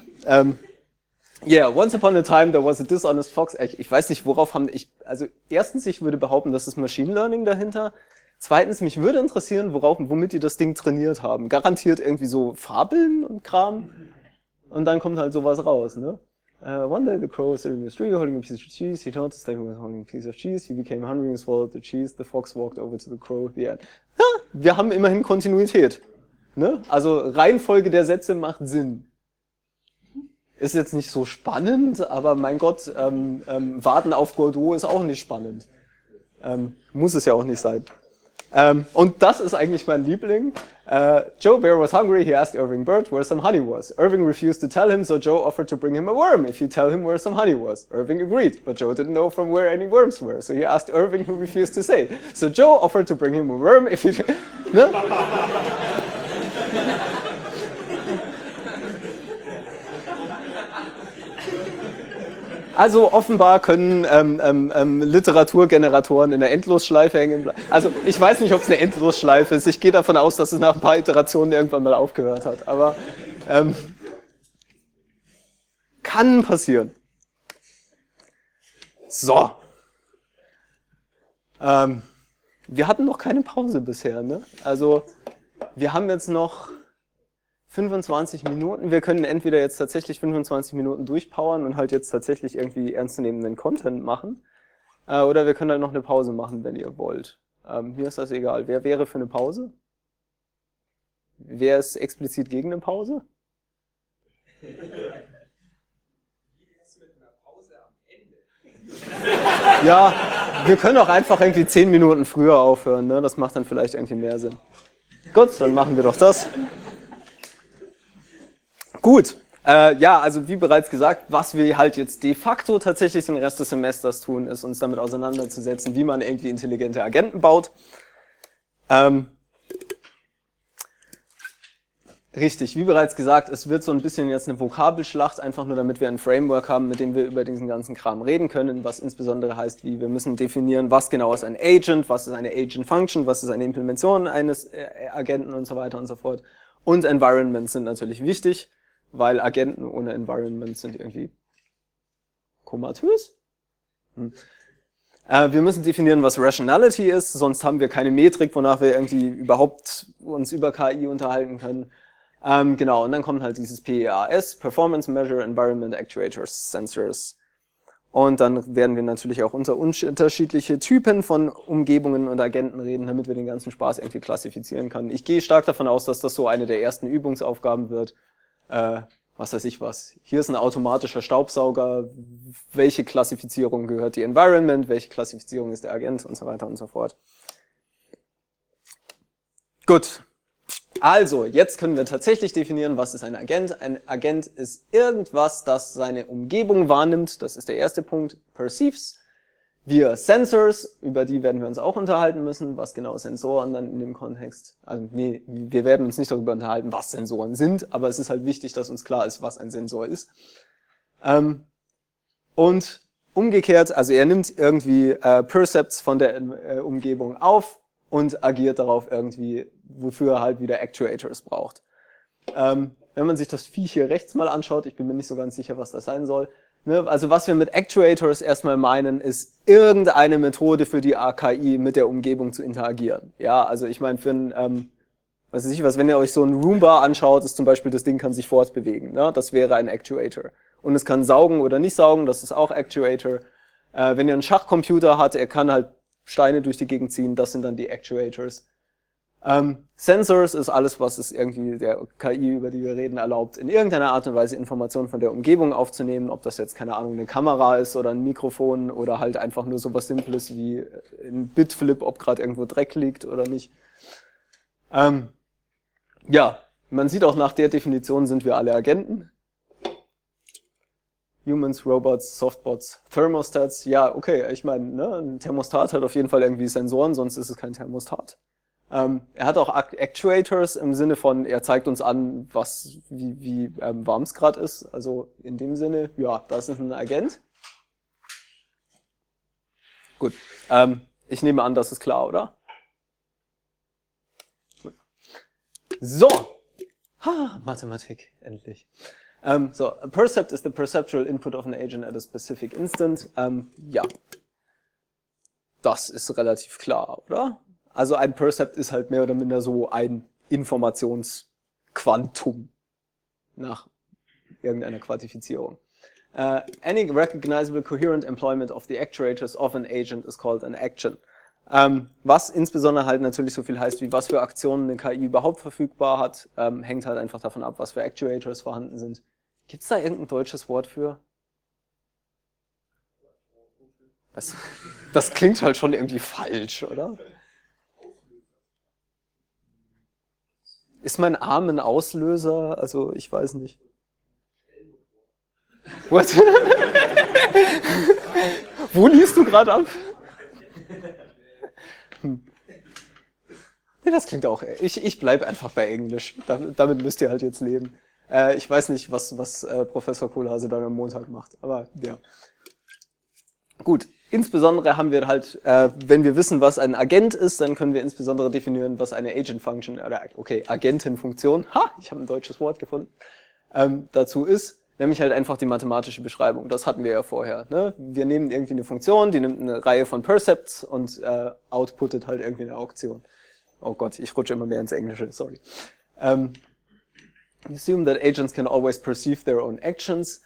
Speaker 1: Yeah, once upon a time there was a dishonest fox. Ich weiß nicht, also erstens, ich würde behaupten, das ist Machine Learning dahinter. Zweitens, mich würde interessieren, womit die das Ding trainiert haben. Garantiert irgendwie so Fabeln und Kram. Und dann kommt halt sowas raus, ne? One day the crow was sitting in the street holding a piece of cheese. He thought the stable was holding a piece of cheese. He became hungry and swallowed the cheese. The fox walked over to the crow. The end. Ja, wir haben immerhin Kontinuität. Ne? Also Reihenfolge der Sätze macht Sinn. Ist jetzt nicht so spannend, aber mein Gott, Warten auf Godot ist auch nicht spannend. Muss es ja auch nicht sein. Und das ist eigentlich mein Liebling. Joe Bear was hungry. He asked Irving Bird where some honey was. Irving refused to tell him, so Joe offered to bring him a worm if he'd tell him where some honey was. Irving agreed, but Joe didn't know from where any worms were, so he asked Irving, who refused to say. So Joe offered to bring him a worm if he... Ne? Also offenbar können Literaturgeneratoren in der Endlosschleife hängen bleiben. Also ich weiß nicht, ob es eine Endlosschleife ist. Ich gehe davon aus, dass es nach ein paar Iterationen irgendwann mal aufgehört hat. Aber kann passieren. So. Wir hatten noch keine Pause bisher, ne? Also wir haben jetzt noch 25 Minuten. Wir können entweder jetzt tatsächlich 25 Minuten durchpowern und halt jetzt tatsächlich irgendwie ernstzunehmenden Content machen. Oder wir können halt noch eine Pause machen, wenn ihr wollt. Mir ist das egal. Wer wäre für eine Pause? Wer ist explizit gegen eine Pause? Ja, wir können auch einfach irgendwie 10 Minuten früher aufhören. Ne? Das macht dann vielleicht irgendwie mehr Sinn. Gut, dann machen wir doch das. Gut, ja, also wie bereits gesagt, was wir halt jetzt de facto tatsächlich den Rest des Semesters tun, ist uns damit auseinanderzusetzen, wie man irgendwie intelligente Agenten baut. Richtig, wie bereits gesagt, es wird so ein bisschen jetzt eine Vokabelschlacht, einfach nur damit wir ein Framework haben, mit dem wir über diesen ganzen Kram reden können, was insbesondere heißt, wie wir müssen definieren, was genau ist ein Agent, was ist eine Agent Function, was ist eine Implementation eines Agenten und so weiter und so fort. Und Environments sind natürlich wichtig, weil Agenten ohne Environment sind irgendwie komatös. Wir müssen definieren, was Rationality ist, sonst haben wir keine Metrik, wonach wir irgendwie überhaupt uns über KI unterhalten können. Genau, und dann kommt halt dieses PEAS, Performance Measure, Environment Actuators, Sensors. Und dann werden wir natürlich auch unter unterschiedliche Typen von Umgebungen und Agenten reden, damit wir den ganzen Spaß irgendwie klassifizieren können. Ich gehe stark davon aus, dass das so eine der ersten Übungsaufgaben wird. Was weiß ich was. Hier ist ein automatischer Staubsauger. Welche Klassifizierung gehört die Environment? Welche Klassifizierung ist der Agent? Und so weiter und so fort. Gut. Also, jetzt können wir tatsächlich definieren, was ist ein Agent. Ein Agent ist irgendwas, das seine Umgebung wahrnimmt. Das ist der erste Punkt. Perceives. Wir Sensors, über die werden wir uns auch unterhalten müssen. Was genau Sensoren dann in dem Kontext. Also, nee, wir werden uns nicht darüber unterhalten, was Sensoren sind, aber es ist halt wichtig, dass uns klar ist, was ein Sensor ist. Und umgekehrt, also er nimmt irgendwie Percepts von der Umgebung auf und agiert darauf irgendwie, wofür er halt wieder Actuators braucht. Wenn man sich das Viech hier rechts mal anschaut, ich bin mir nicht so ganz sicher, was das sein soll. Ne? Also was wir mit Actuators erstmal meinen, ist irgendeine Methode für die AKI mit der Umgebung zu interagieren. Ja, also ich meine, für ein, was weiß ich was, wenn ihr euch so ein Roomba anschaut, ist zum Beispiel, das Ding kann sich fortbewegen. Ne? Das wäre ein Actuator. Und es kann saugen oder nicht saugen, das ist auch Actuator. Wenn ihr einen Schachcomputer habt, er kann halt Steine durch die Gegend ziehen, das sind dann die Actuators. Sensors ist alles, was es irgendwie der KI, über die wir reden, erlaubt, in irgendeiner Art und Weise Informationen von der Umgebung aufzunehmen, ob das jetzt, keine Ahnung, eine Kamera ist oder ein Mikrofon oder halt einfach nur sowas Simples wie ein Bitflip, ob gerade irgendwo Dreck liegt oder nicht. Ja, man sieht auch, nach der Definition sind wir alle Agenten. Humans, Robots, Softbots, Thermostats. Ja, okay, ich meine, ne, ein Thermostat hat auf jeden Fall irgendwie Sensoren, sonst ist es kein Thermostat. Er hat auch Actuators im Sinne von, er zeigt uns an, wie warm es gerade ist. Also in dem Sinne, ja, das ist ein Agent. Gut, ich nehme an, das ist klar, oder? So, Mathematik, endlich. So, a percept is the perceptual input of an agent at a specific instant. Ja, das ist relativ klar, oder? Also ein Percept ist halt mehr oder minder so ein Informationsquantum nach irgendeiner Quantifizierung. Any recognizable coherent employment of the actuators of an agent is called an action. Was insbesondere halt natürlich so viel heißt, wie was für Aktionen eine KI überhaupt verfügbar hat, hängt halt einfach davon ab, was für Actuators vorhanden sind. Gibt es da irgendein deutsches Wort für? Das klingt halt schon irgendwie falsch, oder? Ist mein Arm ein Auslöser? Also, ich weiß nicht. What? Wo liest du gerade ab? Nee, das klingt auch. Ich bleibe einfach bei Englisch. Damit müsst ihr halt jetzt leben. Ich weiß nicht, was Professor Kohlhase dann am Montag macht, aber ja. Gut, insbesondere haben wir halt, wenn wir wissen, was ein Agent ist, dann können wir insbesondere definieren, was eine Agent Function oder okay, Agentenfunktion, ich habe ein deutsches Wort gefunden, dazu ist, nämlich halt einfach die mathematische Beschreibung. Das hatten wir ja vorher. Ne? Wir nehmen irgendwie eine Funktion, die nimmt eine Reihe von Percepts und outputtet halt irgendwie eine Auktion. Oh Gott, ich rutsche immer mehr ins Englische, sorry. Assume that agents can always perceive their own actions.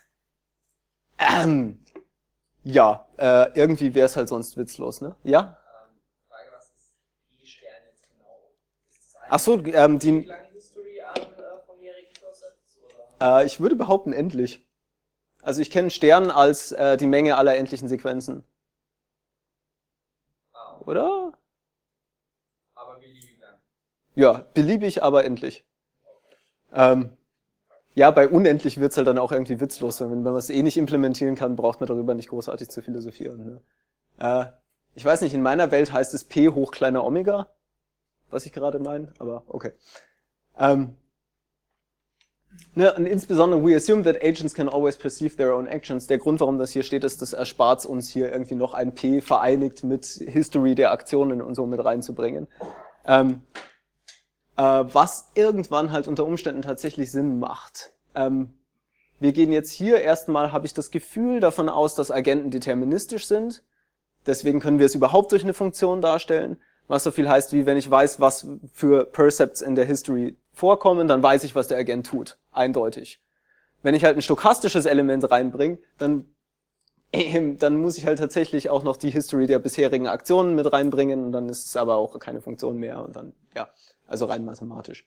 Speaker 1: Ja, irgendwie wäre es halt sonst witzlos, ne? Ja?
Speaker 2: Frage, was ist die Stern jetzt genau? Ist das
Speaker 1: Ach so,
Speaker 2: wie lange History an vorherigen Concepts?
Speaker 1: ich würde behaupten, endlich. Also ich kenne Stern als die Menge aller endlichen Sequenzen. Oder?
Speaker 2: Aber beliebig lang.
Speaker 1: Ja, beliebig, aber endlich. Ja, bei unendlich wird es halt dann auch irgendwie witzlos. Wenn man es eh nicht implementieren kann, braucht man darüber nicht großartig zu philosophieren. Ne? Ich weiß nicht, in meiner Welt heißt es P hoch kleiner Omega, was ich gerade meine, aber okay. Ne, und insbesondere, we assume that agents can always perceive their own actions. Der Grund, warum das hier steht, ist, das erspart uns hier irgendwie noch ein P vereinigt mit History der Aktionen und so mit reinzubringen. Was irgendwann halt unter Umständen tatsächlich Sinn macht. Wir gehen jetzt hier erstmal, habe ich das Gefühl, davon aus, dass Agenten deterministisch sind. Deswegen können wir es überhaupt durch eine Funktion darstellen. Was so viel heißt, wie wenn ich weiß, was für Percepts in der History vorkommen, dann weiß ich, was der Agent tut. Eindeutig. Wenn ich halt ein stochastisches Element reinbringe, dann muss ich halt tatsächlich auch noch die History der bisherigen Aktionen mit reinbringen und dann ist es aber auch keine Funktion mehr und dann, ja, also rein mathematisch.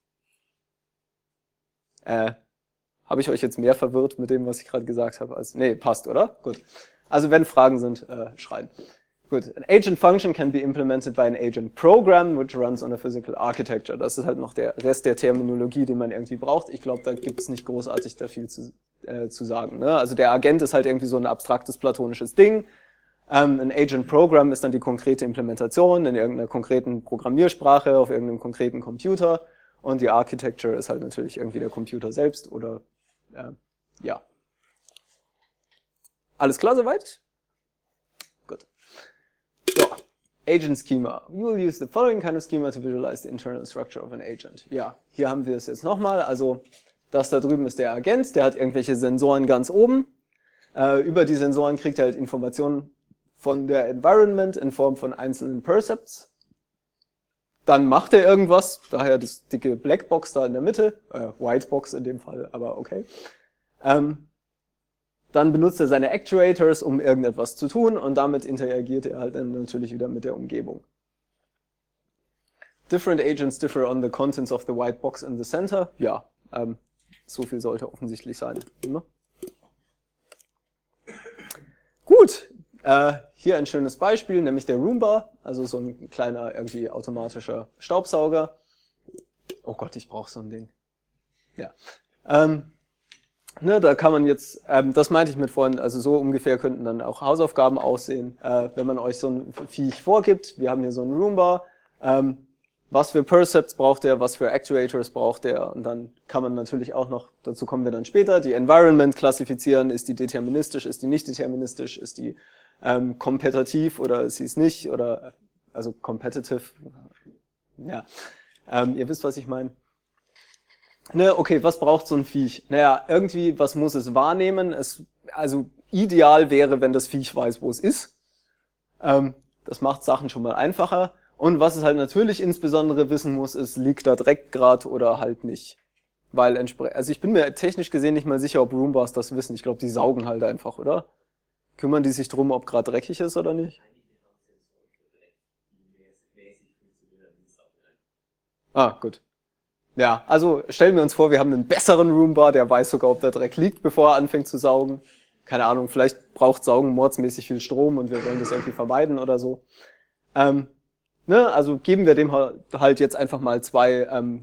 Speaker 1: Habe ich euch jetzt mehr verwirrt mit dem, was ich gerade gesagt habe? Nee, passt, oder? Gut. Also wenn Fragen sind, schreien. Gut. An agent function can be implemented by an agent program, which runs on a physical architecture. Das ist halt noch der Rest der Terminologie, den man irgendwie braucht. Ich glaube, da gibt es nicht großartig da viel zu sagen. Ne? Also der Agent ist halt irgendwie so ein abstraktes platonisches Ding. Ein agent program ist dann die konkrete Implementation in irgendeiner konkreten Programmiersprache auf irgendeinem konkreten Computer. Und die Architecture ist halt natürlich irgendwie der Computer selbst oder ja. Alles klar soweit? Gut. So, Agent Schema. We will use the following kind of schema to visualize the internal structure of an agent. Ja, hier haben wir es jetzt nochmal. Also das da drüben ist der Agent, der hat irgendwelche Sensoren ganz oben. Über die Sensoren kriegt er halt Informationen von der Environment in Form von einzelnen Percepts. Dann macht er irgendwas, daher das dicke Blackbox da in der Mitte, Whitebox in dem Fall, aber okay. Dann benutzt er seine Actuators, um irgendetwas zu tun und damit interagiert er halt dann natürlich wieder mit der Umgebung. Different agents differ on the contents of the white box in the center. Ja, so viel sollte offensichtlich sein. Ne? Gut, hier ein schönes Beispiel, nämlich der Roomba, also so ein kleiner irgendwie automatischer Staubsauger. Oh Gott, ich brauche so ein Ding. Ja. Ne, da kann man jetzt, das meinte ich mit vorhin, also so ungefähr könnten dann auch Hausaufgaben aussehen, wenn man euch so ein Viech vorgibt. Wir haben hier so einen Roomba. Was für Percepts braucht der, was für Actuators braucht der und dann kann man natürlich auch noch, dazu kommen wir dann später, die Environment klassifizieren, ist die deterministisch, ist die nicht deterministisch, ist die kompetitiv oder ist sie es nicht oder also competitive, ja, ihr wisst, was ich meine. Ne, okay, was braucht so ein Viech? Naja, irgendwie, was muss es wahrnehmen? Also ideal wäre, wenn das Viech weiß, wo es ist. Das macht Sachen schon mal einfacher. Und was es halt natürlich insbesondere wissen muss, ist, liegt da Dreck gerade oder halt nicht. Weil also ich bin mir technisch gesehen nicht mal sicher, ob Roombas das wissen. Ich glaube, die saugen halt einfach, oder? Kümmern die sich drum, ob gerade dreckig ist oder nicht? Ah, gut. Ja, also stellen wir uns vor, wir haben einen besseren Roomba, der weiß sogar, ob da Dreck liegt, bevor er anfängt zu saugen. Keine Ahnung, vielleicht braucht Saugen mordsmäßig viel Strom und wir wollen das irgendwie vermeiden oder so. Ne, also geben wir dem halt jetzt einfach mal zwei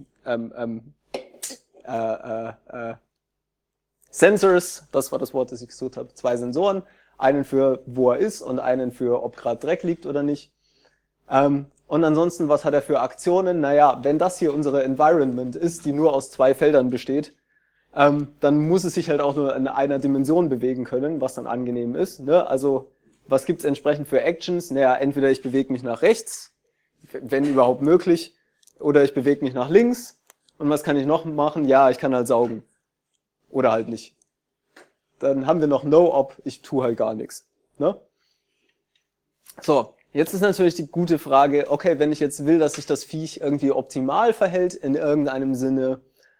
Speaker 1: Sensors, das war das Wort, das ich gesucht habe, zwei Sensoren, einen für wo er ist und einen für ob gerade Dreck liegt oder nicht. Und ansonsten, was hat er für Aktionen? Naja, wenn das hier unsere Environment ist, die nur aus zwei Feldern besteht, dann muss es sich halt auch nur in einer Dimension bewegen können, was dann angenehm ist. Ne? Also, was gibt's entsprechend für Actions? Naja, entweder ich bewege mich nach rechts, wenn überhaupt möglich, oder ich bewege mich nach links. Und was kann ich noch machen? Ja, ich kann halt saugen. Oder halt nicht. Dann haben wir noch No-Op, ich tue halt gar nichts. Ne? So. Jetzt ist natürlich die gute Frage, okay, wenn ich jetzt will, dass sich das Viech irgendwie optimal verhält in irgendeinem Sinne,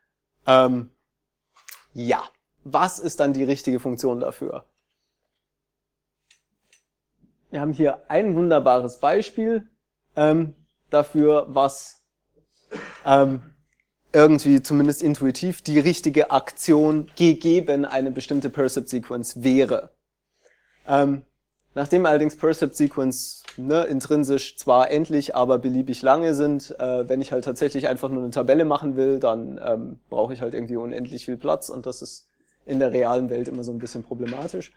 Speaker 1: ja, was ist dann die richtige Funktion dafür? Wir haben hier ein wunderbares Beispiel dafür, was irgendwie zumindest intuitiv die richtige Aktion gegeben eine bestimmte Percept-Sequence wäre. Nachdem allerdings Percept-Sequence intrinsisch zwar endlich, aber beliebig lange sind, wenn ich halt tatsächlich einfach nur eine Tabelle machen will, dann brauche ich halt irgendwie unendlich viel Platz und das ist in der realen Welt immer so ein bisschen problematisch.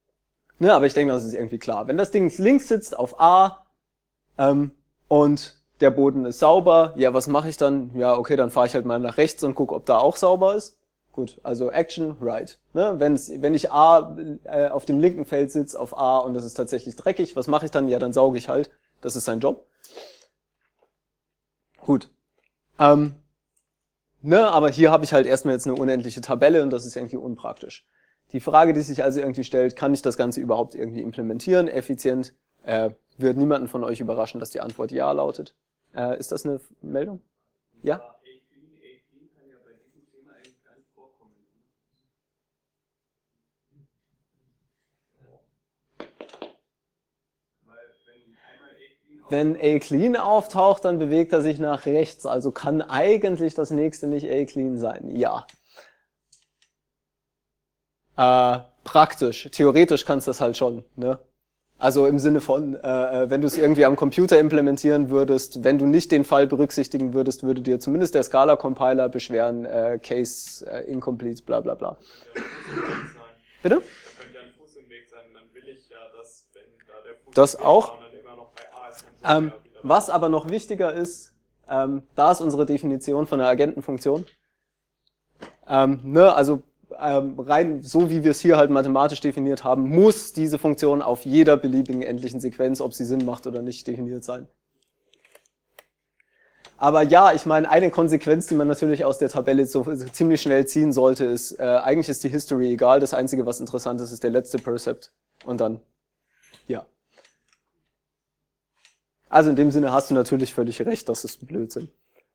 Speaker 1: Ne, aber ich denke, das ist irgendwie klar. Wenn das Ding links sitzt auf A und der Boden ist sauber, ja, was mache ich dann? Ja, okay, dann fahre ich halt mal nach rechts und gucke, ob da auch sauber ist. Gut, also Action, right. Ne? Wenn ich auf dem linken Feld sitze, auf A und das ist tatsächlich dreckig, was mache ich dann? Ja, dann sauge ich halt. Das ist sein Job. Gut. Ne, aber hier habe ich halt erstmal jetzt eine unendliche Tabelle und das ist irgendwie unpraktisch. Die Frage, die sich also irgendwie stellt, kann ich das Ganze überhaupt irgendwie implementieren, effizient? Wird niemanden von euch überraschen, dass die Antwort ja lautet. Ist das eine Meldung? Ja?
Speaker 3: Aber A-Clean kann ja bei diesem Thema eigentlich gar nicht vorkommen. Weil wenn einmal
Speaker 1: Wenn A-Clean auftaucht, dann bewegt er sich nach rechts. Also kann eigentlich das nächste nicht A-Clean sein. Ja. Praktisch. Theoretisch kannst du das halt schon. Ne? Also im Sinne von, wenn du es irgendwie am Computer implementieren würdest, wenn du nicht den Fall berücksichtigen würdest, würde dir zumindest der Scala-Compiler beschweren, Case incomplete, bla bla bla. Bitte?
Speaker 3: Da könnte ja ein Fuß im Weg sein, dann will ich ja, dass, wenn da der Fuß
Speaker 1: Das
Speaker 3: im Weg
Speaker 1: auch.
Speaker 3: war und dann immer noch bei A ist, dann soll er wieder
Speaker 1: Was aber noch wichtiger ist, da ist unsere Definition von der Agentenfunktion. Ne, also rein so wie wir es hier halt mathematisch definiert haben, muss diese Funktion auf jeder beliebigen endlichen Sequenz, ob sie Sinn macht oder nicht, definiert sein. Aber ja, ich meine, eine Konsequenz, die man natürlich aus der Tabelle so ziemlich schnell ziehen sollte, ist, eigentlich ist die History egal, das Einzige, was interessant ist, ist der letzte Percept. Und dann, ja. Also in dem Sinne hast du natürlich völlig recht, das ist Blödsinn.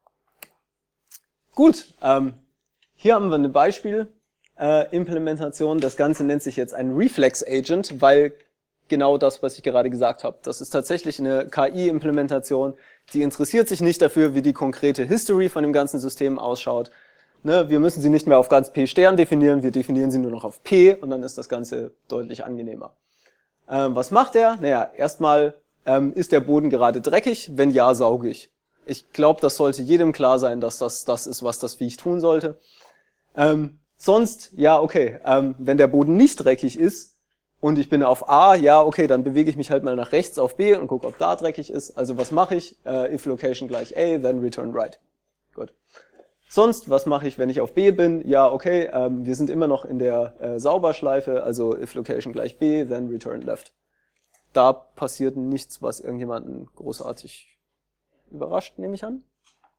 Speaker 1: Gut, hier haben wir eine Beispiel-Implementation. Das Ganze nennt sich jetzt ein Reflex-Agent, weil genau das, was ich gerade gesagt habe. Das ist tatsächlich eine KI-Implementation, die interessiert sich nicht dafür, wie die konkrete History von dem ganzen System ausschaut. Ne, wir müssen sie nicht mehr auf ganz P Stern definieren, wir definieren sie nur noch auf P und dann ist das Ganze deutlich angenehmer. Was macht er? Naja, erstmal ist der Boden gerade dreckig? Wenn ja, sauge ich. Ich glaube, das sollte jedem klar sein, dass das ist, was das Viech tun sollte. Sonst, ja, okay, wenn der Boden nicht dreckig ist und ich bin auf A, ja, okay, dann bewege ich mich halt mal nach rechts auf B und gucke, ob da dreckig ist. Also was mache ich? If location gleich A, then return right. Gut. Sonst, was mache ich, wenn ich auf B bin? Ja, okay, wir sind immer noch in der Sauberschleife, also if location gleich B, then return left. Da passiert nichts, was irgendjemanden großartig überrascht, nehme ich an.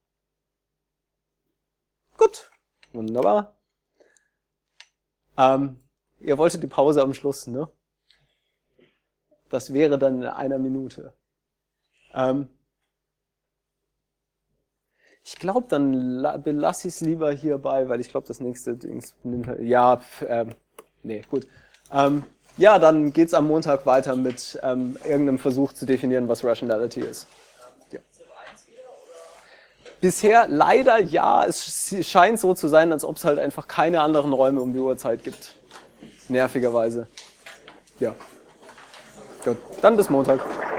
Speaker 1: Gut, wunderbar. Ihr wolltet die Pause am Schluss, ne? Das wäre dann in einer Minute. Ich glaube, dann belasse ich es lieber hierbei, weil ich glaube, das nächste Ding nimmt halt, ja, nee, gut. Ja, dann geht's am Montag weiter mit irgendeinem Versuch zu definieren, was Rationality ist. Ja. Bisher leider ja, es scheint so zu sein, als ob es halt einfach keine anderen Räume um die Uhrzeit gibt. Nervigerweise. Ja. Gut, dann bis Montag.